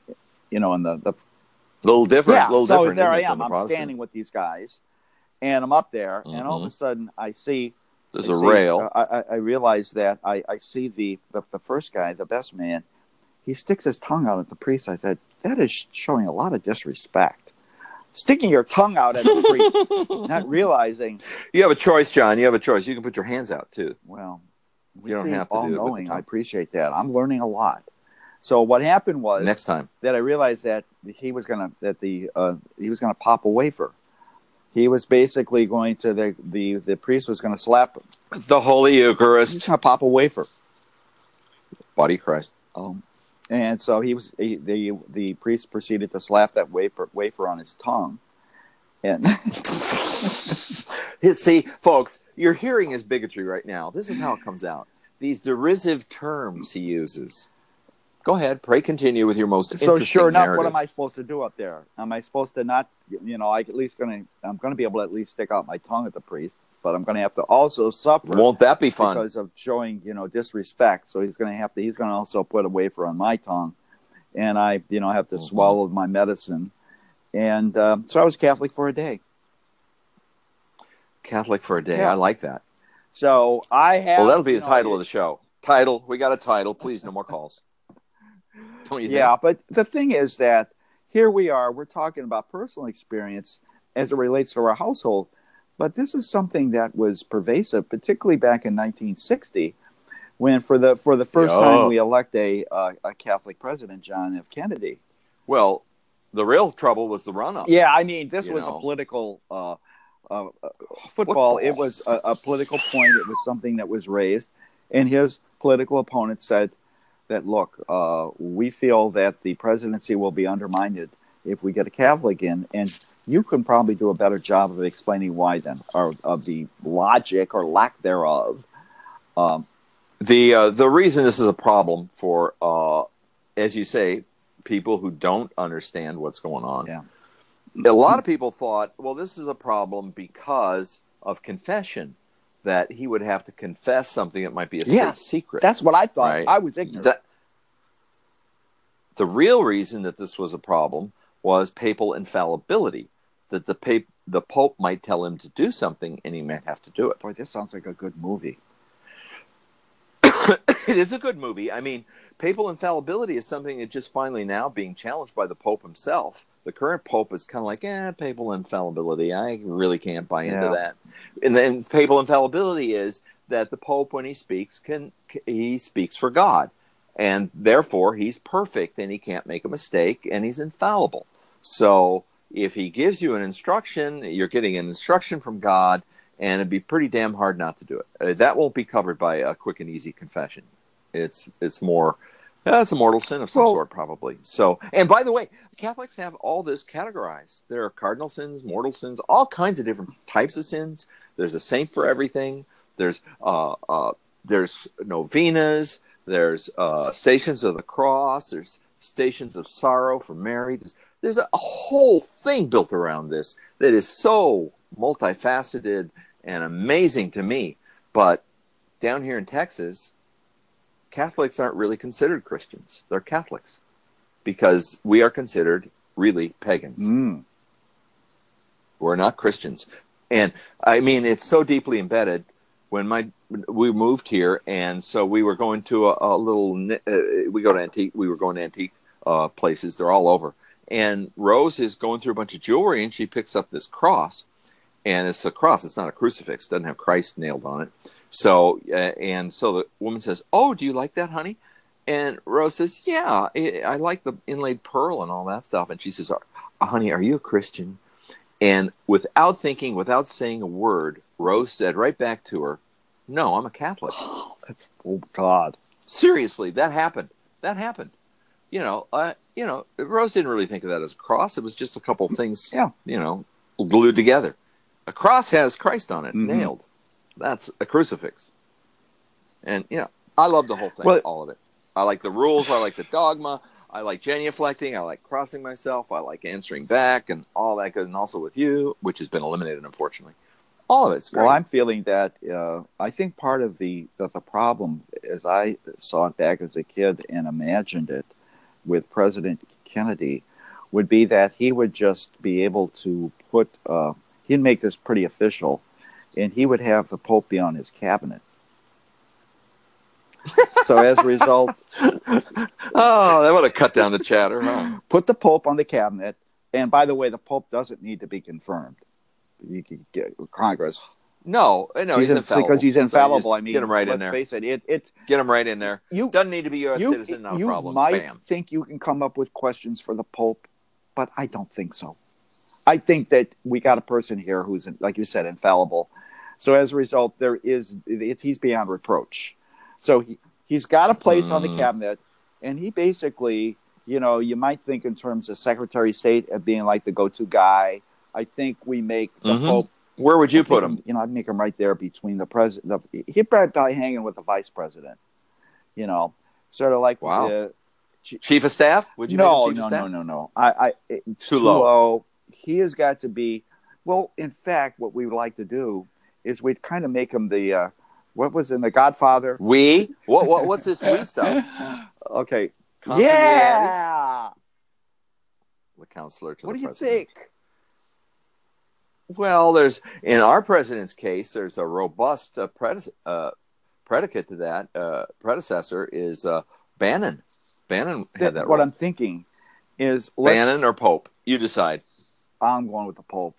Little different. yeah. Little So different. there I isn't it, am. than the I'm Protestant? standing with these guys, and I'm up there, and all of a Mhm. sudden I see. There's I a see- rail. I realize that I see the first guy, the best man. He sticks his tongue out at the priest. I said, that is showing a lot of disrespect. Sticking your tongue out at a priest, not realizing. You have a choice, John. You have a choice. You can put your hands out too. Well, You don't have to all do it with the knowing. tongue. I appreciate that. I'm learning a lot. So what happened was Next time. that I realized that he was gonna pop a wafer. He was basically going to the priest was going to slap him. The Holy He's Eucharist. going to pop a wafer. Body of Christ. And so the priest proceeded to slap that wafer on his tongue. And See, folks, you're hearing his bigotry right now. This is how it comes out. These derisive terms he uses. Go ahead. Pray continue with your most so interesting sure enough, narrative. what am I supposed to do up there? Am I supposed to not, I'm going to be able to at least stick out my tongue at the priest, but I'm going to have to also suffer. Won't that be fun? Because of showing, disrespect. So he's going to also put a wafer on my tongue, and I, have to swallow my medicine. And so I was Catholic for a day. Catholic for a day. Yeah. I like that. So I have. Well, that'll be the title of the show. Title. We got a title. Please, no more calls. Don't you Yeah, think? but the thing is that here we are. We're talking about personal experience as it relates to our household, but this is something that was pervasive, particularly back in 1960, when for the first time we elect a Catholic president, John F. Kennedy. Well, the real trouble was the runoff. Yeah, I mean, this You was know. a political football. It was a political point. It was something that was raised, and his political opponent said that, look, we feel that the presidency will be undermined if we get a Catholic in, and you can probably do a better job of explaining why then, or of the logic or lack thereof. The reason this is a problem for, as you say, people who don't understand what's going on. Yeah. A lot of people thought, well, this is a problem because of confession, that he would have to confess something that might be a state secret. That's what I thought. Right. I was ignorant. The real reason that this was a problem was papal infallibility, that the Pope might tell him to do something and he might have to do it. Boy, this sounds like a good movie. It is a good movie. I mean, papal infallibility is something that's just finally now being challenged by the Pope himself. The current Pope is kind of like, papal infallibility. I really can't buy into that. And then papal infallibility is that the Pope, when he speaks, he speaks for God. And therefore, he's perfect and he can't make a mistake and he's infallible. So if he gives you an instruction, you're getting an instruction from God, and it'd be pretty damn hard not to do it. That won't be covered by a quick and easy confession. It's more, it's a mortal sin of some sort, probably. So, and by the way, Catholics have all this categorized. There are cardinal sins, mortal sins, all kinds of different types of sins. There's a saint for everything. There's novenas. There's Stations of the Cross. There's Stations of Sorrow for Mary. There's a whole thing built around this that is so multifaceted and amazing to me. But down here in Texas, Catholics aren't really considered Christians. They're Catholics because we are considered really pagans. We're not Christians. And I mean, it's so deeply embedded. When we moved here, and so we were going to a little, we were going to antique places. They're all over. And Rose is going through a bunch of jewelry, and she picks up this cross. And it's a cross. It's not a crucifix. It doesn't have Christ nailed on it. So and so the woman says, "Oh, do you like that, honey?" And Rose says, "Yeah, I like the inlaid pearl and all that stuff." And she says, "Honey, are you a Christian?" And without thinking, without saying a word, Rose said right back to her, "No, I'm a Catholic." Oh God. Seriously, that happened. That happened. Rose didn't really think of that as a cross. It was just a couple things, Yeah. Glued together. A cross has Christ on it, Mhm. nailed. That's a crucifix. And, I love the whole thing, Well- all of it. I like the rules. I like the dogma. I like genuflecting. I like crossing myself. I like answering back and all that good. And also with you, which has been eliminated, unfortunately. All of it's great. Well, I'm feeling that I think part of the problem, as I saw it back as a kid and imagined it with President Kennedy, would be that he would just be able to he'd make this pretty official, and he would have the Pope be on his cabinet. So as a result, Oh, that would have cut down the chatter, huh? put the Pope on the cabinet. And by the way, the Pope doesn't need to be confirmed. You could get Congress. No, he's infallible. Because he's infallible. So I mean, get him right in let's there. face it. Get him right in there. You Doesn't need to be a U.S. citizen, not a you problem. might Bam. think you can come up with questions for the Pope, but I don't think so. I think that we got a person here who's, like you said, infallible. So as a result, he's beyond reproach. So he's got a place on the cabinet, and he basically, you might think in terms of Secretary of State of being like the go-to guy. I think we make the Pope. Where would you put him? I'd make him right there between the president. He'd probably hanging with the vice president. Sort of like Wow. Chief of staff? Would you make him chief of staff? No. It's Too low. He has got to be. Well, in fact, what we would like to do is we'd kind of make him the what was in The Godfather. What's this we stuff? Okay. Consigliere? Yeah. The counselor to What the do you president. think? Well, in our president's case, there's a robust predicate to that. Predecessor is Bannon. Bannon had that What role. I'm thinking is Bannon or Pope. You decide. I'm going with the Pope.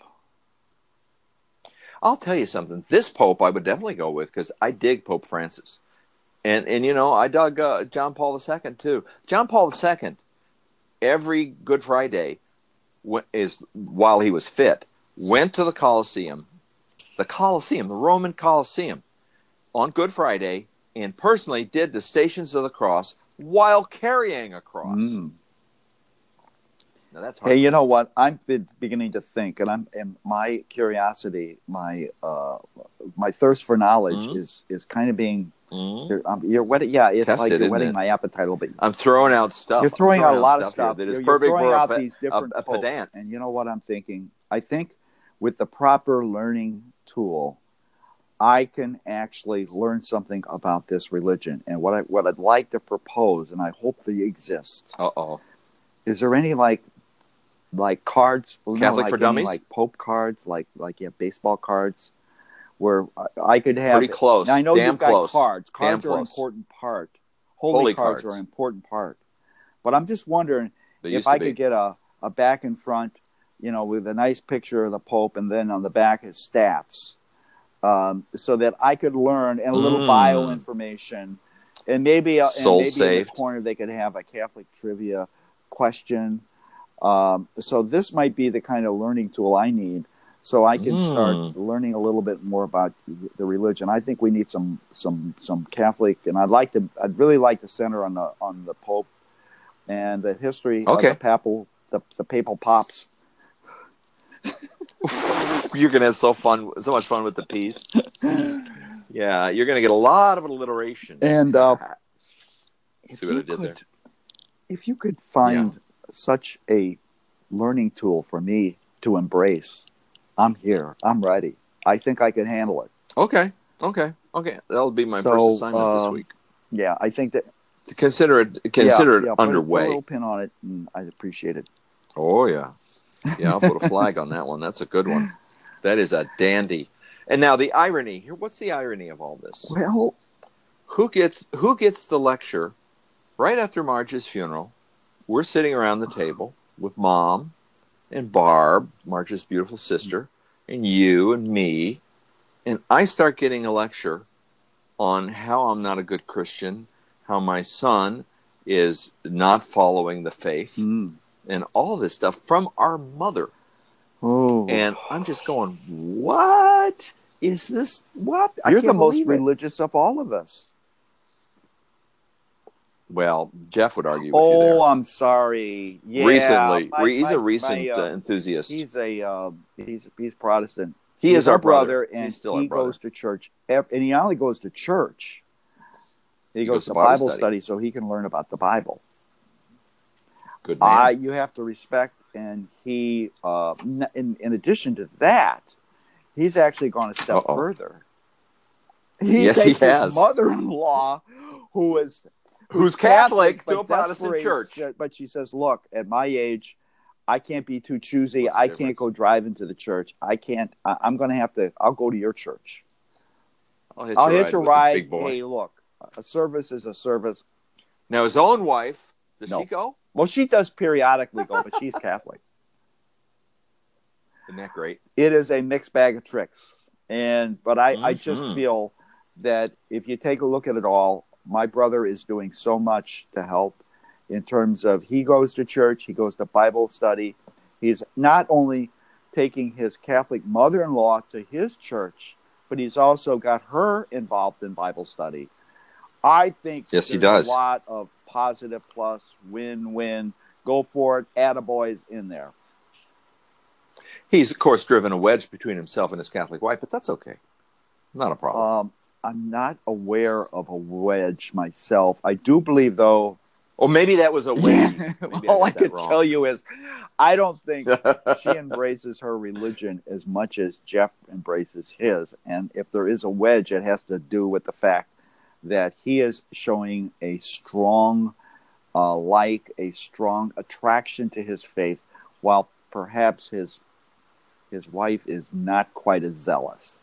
I'll tell you something. This Pope I would definitely go with because I dig Pope Francis. And I dug John Paul II too. John Paul II, every Good Friday, while he was fit, went to the Colosseum, the Roman Colosseum, on Good Friday, and personally did the Stations of the Cross while carrying a cross. Now that's hard. Hey, you know what? I'm beginning to think, and my curiosity, my thirst for knowledge is kind of being. You're wetting. Yeah, it's Tested, like you're isn't wetting it? my appetite a little bit. I'm throwing out stuff. You're throwing out a lot of stuff. That is You're perfect throwing for out these different a popes. pedant. And you know what I'm thinking? I think with the proper learning tool, I can actually learn something about this religion. And what I'd like to propose, and I hope they exist. Is there any like cards? Catholic for dummies? Like Pope cards, like baseball cards, where I could have. Pretty close. Now, I know Damn you've got close. cards. Damn Cards are an close. important part. Holy cards are an important part. But I'm just wondering if I could get a back and front, with a nice picture of the Pope, and then on the back his stats, so that I could learn, and a little bio information, and maybe in the corner they could have a Catholic trivia question. So this might be the kind of learning tool I need, so I can start learning a little bit more about the religion. I think we need some Catholic, and I'd really like to center on the Pope and the history of the papal pops. You're gonna have so much fun with the piece. Yeah, you're gonna get a lot of alliteration. And see what I did there. If you could find such a learning tool for me to embrace, I'm here. I'm ready. I think I can handle it. Okay. That'll be my first assignment this week. Yeah, I think that to consider it underway. Put a little pin on it, and I'd appreciate it. Oh yeah. Yeah, I'll put a flag on that one. That's a good one. That is a dandy. And now the irony here. What's the irony of all this? Well, who gets the lecture right after Marge's funeral? We're sitting around the table with Mom and Barb, Marge's beautiful sister, and you and me, and I start getting a lecture on how I'm not a good Christian, how my son is not following the faith, and all this stuff from our mother. Oh, And I'm just going, what is this? What? you're I the can't most believe it. religious of all of us. Well, Jeff would argue with you there. Oh, I'm sorry. Yeah, Recently, my- he's my- a recent my, enthusiast. He's a he's Protestant. He He's is our brother. and He's still our he brother. goes to church, and he not only goes to church. He goes to Bible study so he can learn about the Bible. Good man. You have to respect, and he, in addition to that, he's actually gone a step further. Yes, he takes has. His mother-in-law, who's Catholic, to but a Protestant desperate, church. but she says, "Look, at my age, I can't be too choosy. What's the I difference? can't go drive into the church. I can't. I'm going to have to. I'll go to your church. I'll hitch a with the ride. big boy. Hey, look, a service is a service. Now, his own wife, does No. she go? Well, she does periodically go, but she's Catholic. Isn't that great? It is a mixed bag of tricks, but I just Mhm. feel that if you take a look at it all, my brother is doing so much to help in terms of he goes to church, he goes to Bible study. He's not only taking his Catholic mother-in-law to his church, but he's also got her involved in Bible study. I think Yes, he there's does. a lot of positive plus, win-win, go for it, attaboys in there. He's, of course, driven a wedge between himself and his Catholic wife, but that's okay. Not a problem. I'm not aware of a wedge myself. I do believe, though. Or maybe that was a wedge. Maybe All I got that can wrong. tell you is, I don't think she embraces her religion as much as Jeff embraces his. And if there is a wedge, it has to do with the fact that he is showing a strong a strong attraction to his faith, while perhaps his wife is not quite as zealous.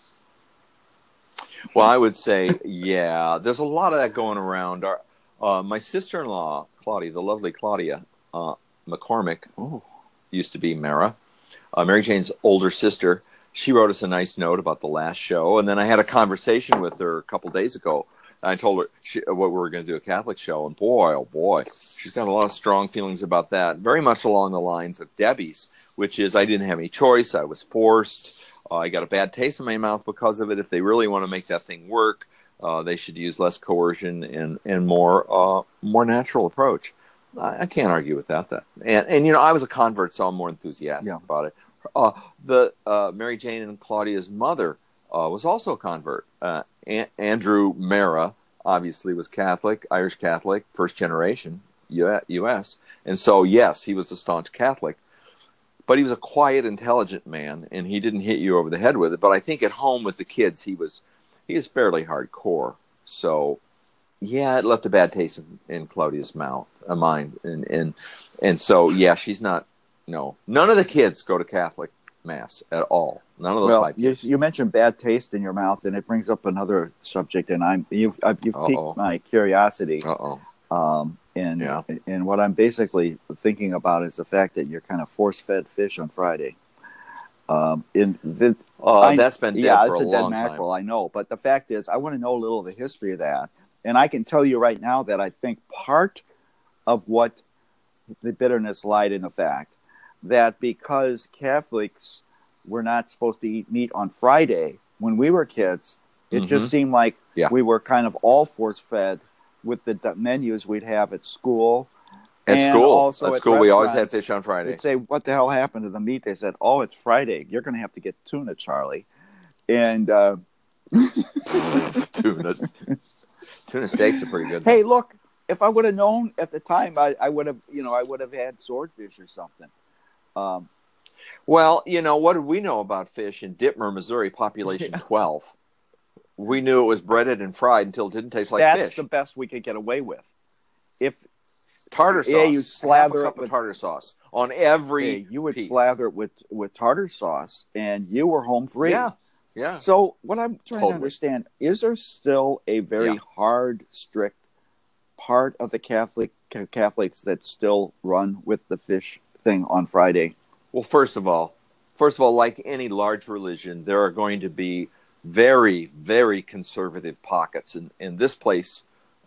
Well, I would say, yeah, there's a lot of that going around. My sister-in-law, Claudia, the lovely Claudia McCormick, used to be Mara, Mary Jane's older sister. She wrote us a nice note about the last show, and then I had a conversation with her a couple days ago. I told her what we were going to do, a Catholic show, and boy, oh boy, she's got a lot of strong feelings about that, very much along the lines of Debbie's, which is I didn't have any choice, I was forced. I got a bad taste in my mouth because of it. If they really want to make that thing work, they should use less coercion and more natural approach. I can't argue with that. And you know, I was a convert, so I'm more enthusiastic about it. The Mary Jane and Claudia's mother was also a convert. Andrew Mara obviously was Catholic, Irish Catholic, first generation U.S. And so, yes, he was a staunch Catholic. But he was a quiet, intelligent man, and he didn't hit you over the head with it. But I think at home with the kids, he was fairly hardcore. So, yeah, it left a bad taste in Claudia's mind. And so, yeah, she's not. No, none of the kids go to Catholic mass at all. None of those 5 kids. You mentioned bad taste in your mouth, and it brings up another subject. And you've piqued my curiosity. And what I'm basically thinking about is the fact that you're kind of force-fed fish on Friday. That's been dead for it's a a dead long mackerel, time. I know. But the fact is, I want to know a little of the history of that. And I can tell you right now that I think part of what the bitterness lied in the fact that because Catholics were not supposed to eat meat on Friday when we were kids, it just seemed like we were kind of all force-fed with the menus we'd have at school. At school, we always had fish on Friday. They'd say, "What the hell happened to the meat?" They said, "Oh, it's Friday. You're going to have to get tuna, Charlie." And tuna steaks are pretty good. Hey, look! If I would have known at the time, I would have had swordfish or something. Well, you know, what did we know about fish in Ditmer, Missouri, population 12? We knew it was breaded and fried until it didn't taste like fish. That's the best we could get away with. If tartar sauce, you slather half a cup of tartar sauce on every you would piece. slather it with tartar sauce, and you were home free. Yeah. So what I'm trying to understand, is there still a very hard, strict part of the Catholics that still run with the fish thing on Friday? Well, first of all, like any large religion, there are going to be very, very conservative pockets, and this place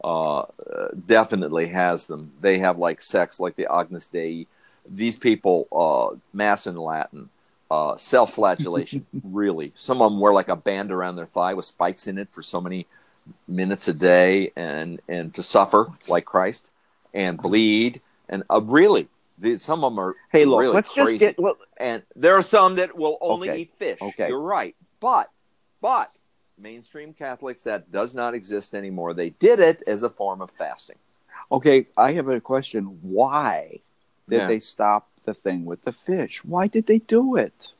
definitely has them. They have like sects like the Agnus Dei. These people mass in Latin, self-flagellation. Really, some of them wear like a band around their thigh with spikes in it for so many minutes a day, and to suffer like Christ and bleed, and really, some of them are Hey, look, really let's crazy. just get. And there are some that will only Okay. eat fish. Okay. You're right. But mainstream Catholics, that does not exist anymore. They did it as a form of fasting. Okay, I have a question. Why did Yeah. they stop the thing with the fish? Why did they do it?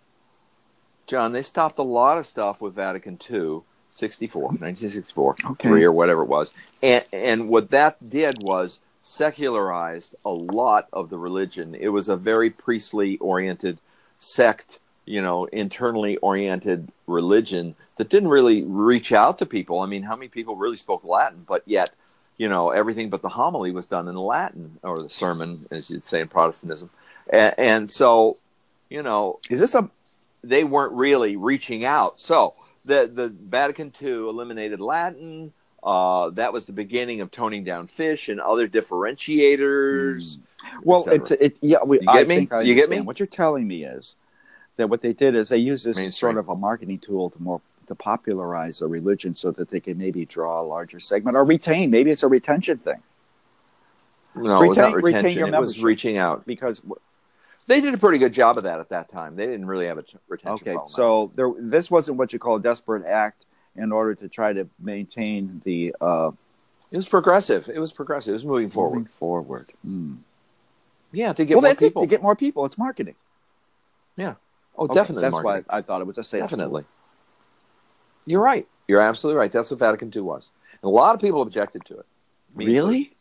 John, they stopped a lot of stuff with Vatican II, 1964, Okay. 3 or whatever it was. And what that did was secularized a lot of the religion. It was a very priestly-oriented sect, internally oriented religion that didn't really reach out to people. I mean, how many people really spoke Latin? But yet, everything but the homily was done in Latin, or the sermon, as you'd say in Protestantism. And so, Is this a they weren't really reaching out. So the Vatican II eliminated Latin. That was the beginning of toning down fish and other differentiators. well? etc. Yeah. You I get me? think I You get understand. me? What you're telling me is that what they did is they used this as Mainstream. sort of a marketing tool to popularize a religion, so that they could maybe draw a larger segment or retain. Maybe it's a retention thing No, it was not retain retention. your It was membership. reaching out. because. They did a pretty good job of that at that time. They didn't really have a retention Okay, problem. so this wasn't what you call a desperate act in order to try to maintain the It was progressive. It was progressive. It was moving forward. moving forward. Mm. Yeah, to get Well, more that's people. it. To get more people, it's marketing. Yeah. Oh, Okay, definitely. That's marketing. why I thought it was a sales tool. Definitely. You're right. You're absolutely right. That's what Vatican II was. And a lot of people objected to it. Me Really? included.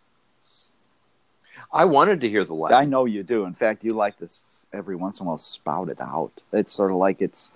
I wanted to hear the Latin. I know you do. In fact, you like to every once in a while spout it out. It's sort of like it's.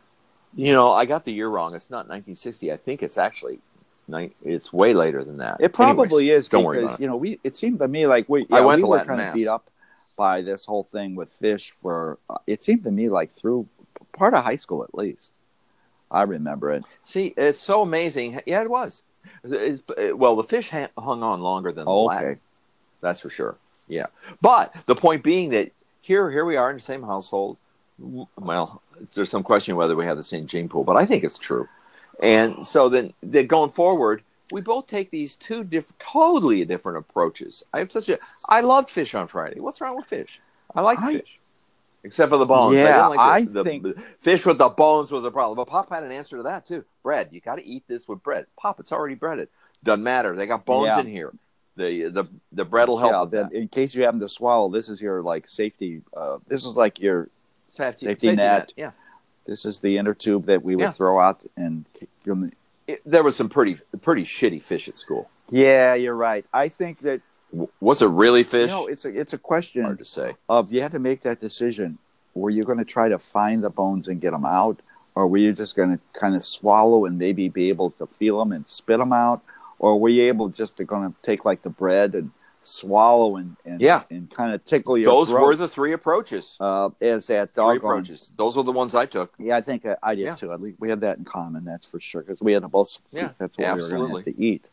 I got the year wrong. It's not 1960. I think it's actually, it's way later than that. It probably Anyways, is don't worry because about it. It seemed to me like we I went we to were Latin kind of Mass. beat up by this whole thing with fish for. It seemed to me like through part of high school at least. I remember it. See, it's so amazing. Yeah, it was. Well, the fish hung on longer than the Latin. Okay. That's for sure. Yeah. But the point being that here we are in the same household. Well, there's some question whether we have the same gene pool, but I think it's true. And so then going forward, we both take these two totally different approaches. I loved fish on Friday. What's wrong with fish? I like fish. Except for the bones. Yeah, I didn't like think the fish with the bones was a problem. But Pop had an answer to that too. Bread. You got to eat this with bread. Pop, it's already breaded. Doesn't matter. They got bones in here. The bread will help. Yeah. In case you happen to swallow, this is your safety. This is like your safety net. Yeah. This is the inner tube that we would throw out and. There was some pretty shitty fish at school. Yeah, you're right. I think that. Was it really fish? It's a question. Hard to say. Of you had to make that decision. Were you going to try to find the bones and get them out, or were you just going to kind of swallow and maybe be able to feel them and spit them out, or were you able just to going to take like the bread and swallow and kind of tickle your Those throat? were the three approaches. As that Three doggone. approaches. Those were the ones I took. Yeah, I think I did too. At least we had that in common. That's for sure because we had to both. Yeah, that's what we were going to have to eat.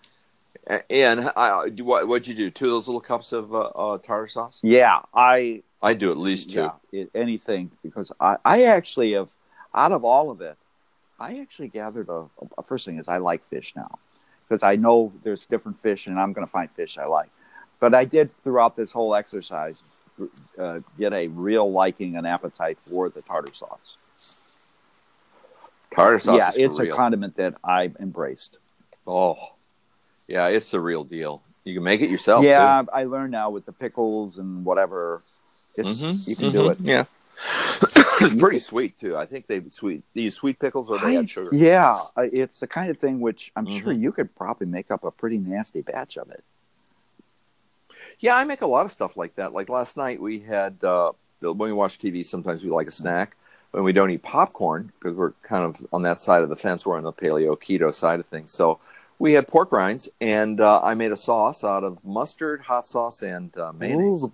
And what'd you do? 2 of those little cups of tartar sauce? Yeah, I do at least 2. Yeah, anything because I actually have out of all of it, I actually gathered a first thing is I like fish now because I know there's different fish and I'm going to find fish I like. But I did throughout this whole exercise get a real liking and appetite for the tartar sauce. Tartar sauce. Yeah, is it's real. a condiment that I embraced. Oh, yeah, it's the real deal. You can make it yourself. Yeah, too. I learned now with the pickles and whatever. You can do it. Yeah, it's pretty sweet too. I think they use sweet pickles or they add sugar. Yeah, it's the kind of thing which I'm sure you could probably make up a pretty nasty batch of it. Yeah, I make a lot of stuff like that. Like last night we had when we watch TV, sometimes we like a snack. When we don't eat popcorn because we're kind of on that side of the fence, we're on the paleo keto side of things. So we had pork rinds, and I made a sauce out of mustard, hot sauce, and mayonnaise.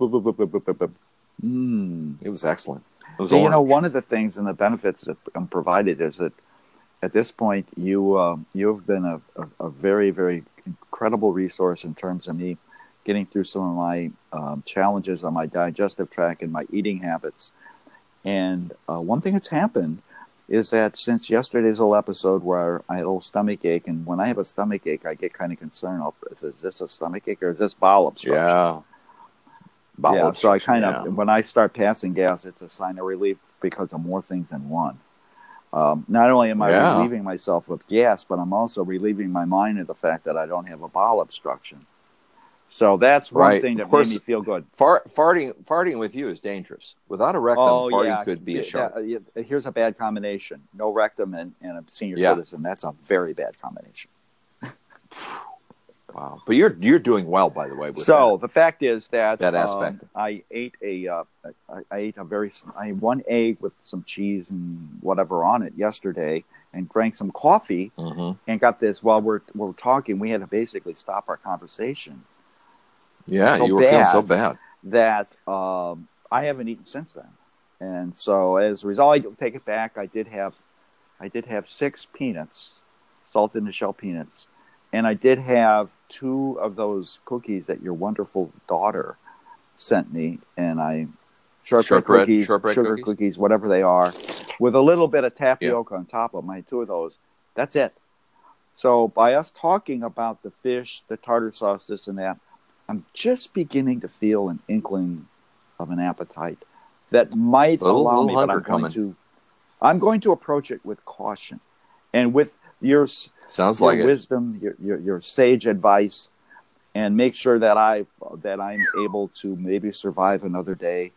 It was excellent. It was So, orange. one of the things and the benefits that I'm provided is that at this point, you've been a very, very incredible resource in terms of me getting through some of my challenges on my digestive tract and my eating habits. And one thing that's happened is that since yesterday's little episode where I had a little stomach ache, and when I have a stomach ache, I get kind of concerned. Is this a stomach ache or is this bowel obstruction? Yeah. Yeah, so I kind of, when I start passing gas, it's a sign of relief because of more things than one. Not only am I relieving myself with gas, but I'm also relieving my mind of the fact that I don't have a bowel obstruction. So that's one thing that made me feel good. Farting with you is dangerous. Without a rectum, farting could be a shark. Here's a bad combination. No rectum and a senior citizen. That's a very bad combination. Wow. But you're doing well, by the way. With the fact is that aspect. I ate one egg with some cheese and whatever on it yesterday, and drank some coffee, and got this while we're talking. We had to basically stop our conversation. Yeah, you were feeling so bad that I haven't eaten since then, and so as a result, I take it back. I did have 6 peanuts, salt in the shell peanuts, and I did have 2 of those cookies that your wonderful daughter sent me, and shortbread cookies, whatever they are, with a little bit of tapioca on top of them. I had 2 of those. That's it. So by us talking about the fish, the tartar sauce, this and that, I'm just beginning to feel an inkling of an appetite that might allow me, but I'm going to approach it with caution and with your wisdom, your sage advice, and make sure that I'm able to maybe survive another day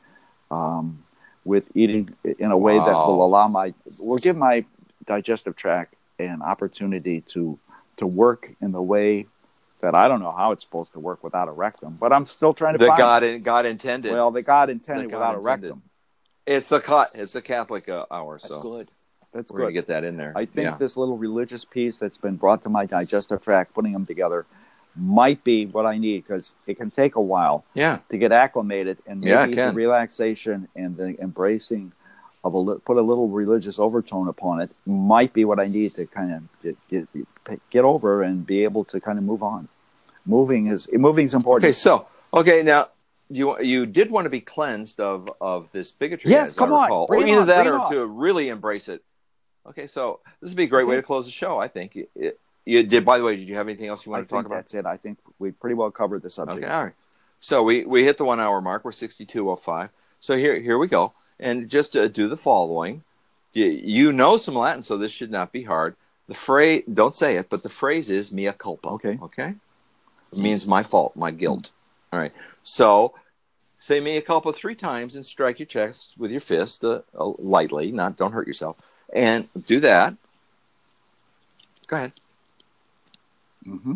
with eating in a way that will give my digestive tract an opportunity to work in the way that I don't know how it's supposed to work without a rectum, but I'm still trying to find God intended. Well, the God intended without a rectum. It's the Catholic hour, so that's good. That's we're gonna get that in there. I think this little religious piece that's been brought to my digestive tract, putting them together, might be what I need, because it can take a while to get acclimated, and maybe the relaxation and the embracing of put a little religious overtone upon it might be what I need to kind of get over and be able to kind of move on. Moving is important. Okay, now you did want to be cleansed of this bigotry. Yes, come on. Or either that or to really embrace it. Okay, so this would be a great way to close the show, I think. You did. By the way, did you have anything else you wanted to talk about? That's it. I think we pretty well covered the subject. Okay, all right. So we hit the 1 hour mark. We're 62:05. So here we go. And just to do the following, you know some Latin, so this should not be hard. The phrase, don't say it, but the phrase is mea culpa. Okay. It means my fault, my guilt. All right. So say mea culpa 3 times and strike your chest with your fist lightly. Don't hurt yourself. And do that. Go ahead. Mm-hmm.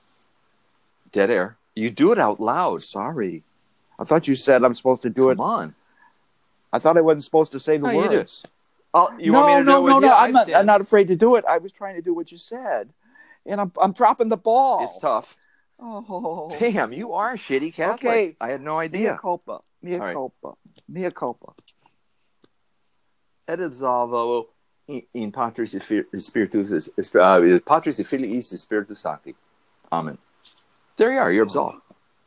Dead air. You do it out loud. Sorry. I thought you said I'm supposed to do it. Come on. I thought I wasn't supposed to say the words. You want me to do it with you? I'm not afraid to do it. I was trying to do what you said, and I'm dropping the ball. It's tough. Oh, damn! You are a shitty Catholic. Okay. I had no idea. Mea culpa. Mea culpa. Mea culpa. Et absolvo in Patris et Spiritus, Patris et Filii et Spiritus Sancti. Amen. There you are. You're absolved.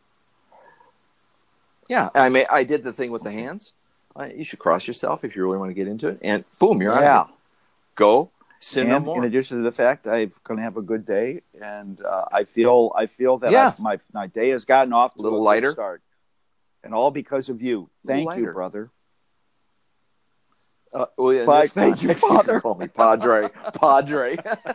Yeah, I did the thing with the hands. You should cross yourself if you really want to get into it, and boom, you're out of it. Go sin no more. In addition to the fact I'm going to have a good day, and I feel that my day has gotten off to a little lighter start, and all because of you. Thank you, brother. Thank you, Father. Call me Padre. Padre.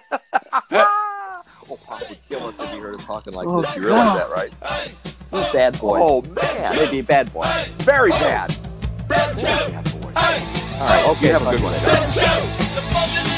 Pop would kill us if he heard us talking like this. You realize that, right? Those bad boys. Oh, man. Maybe bad boys. Very bad. Very bad boys. All right. Okay. Have a good one.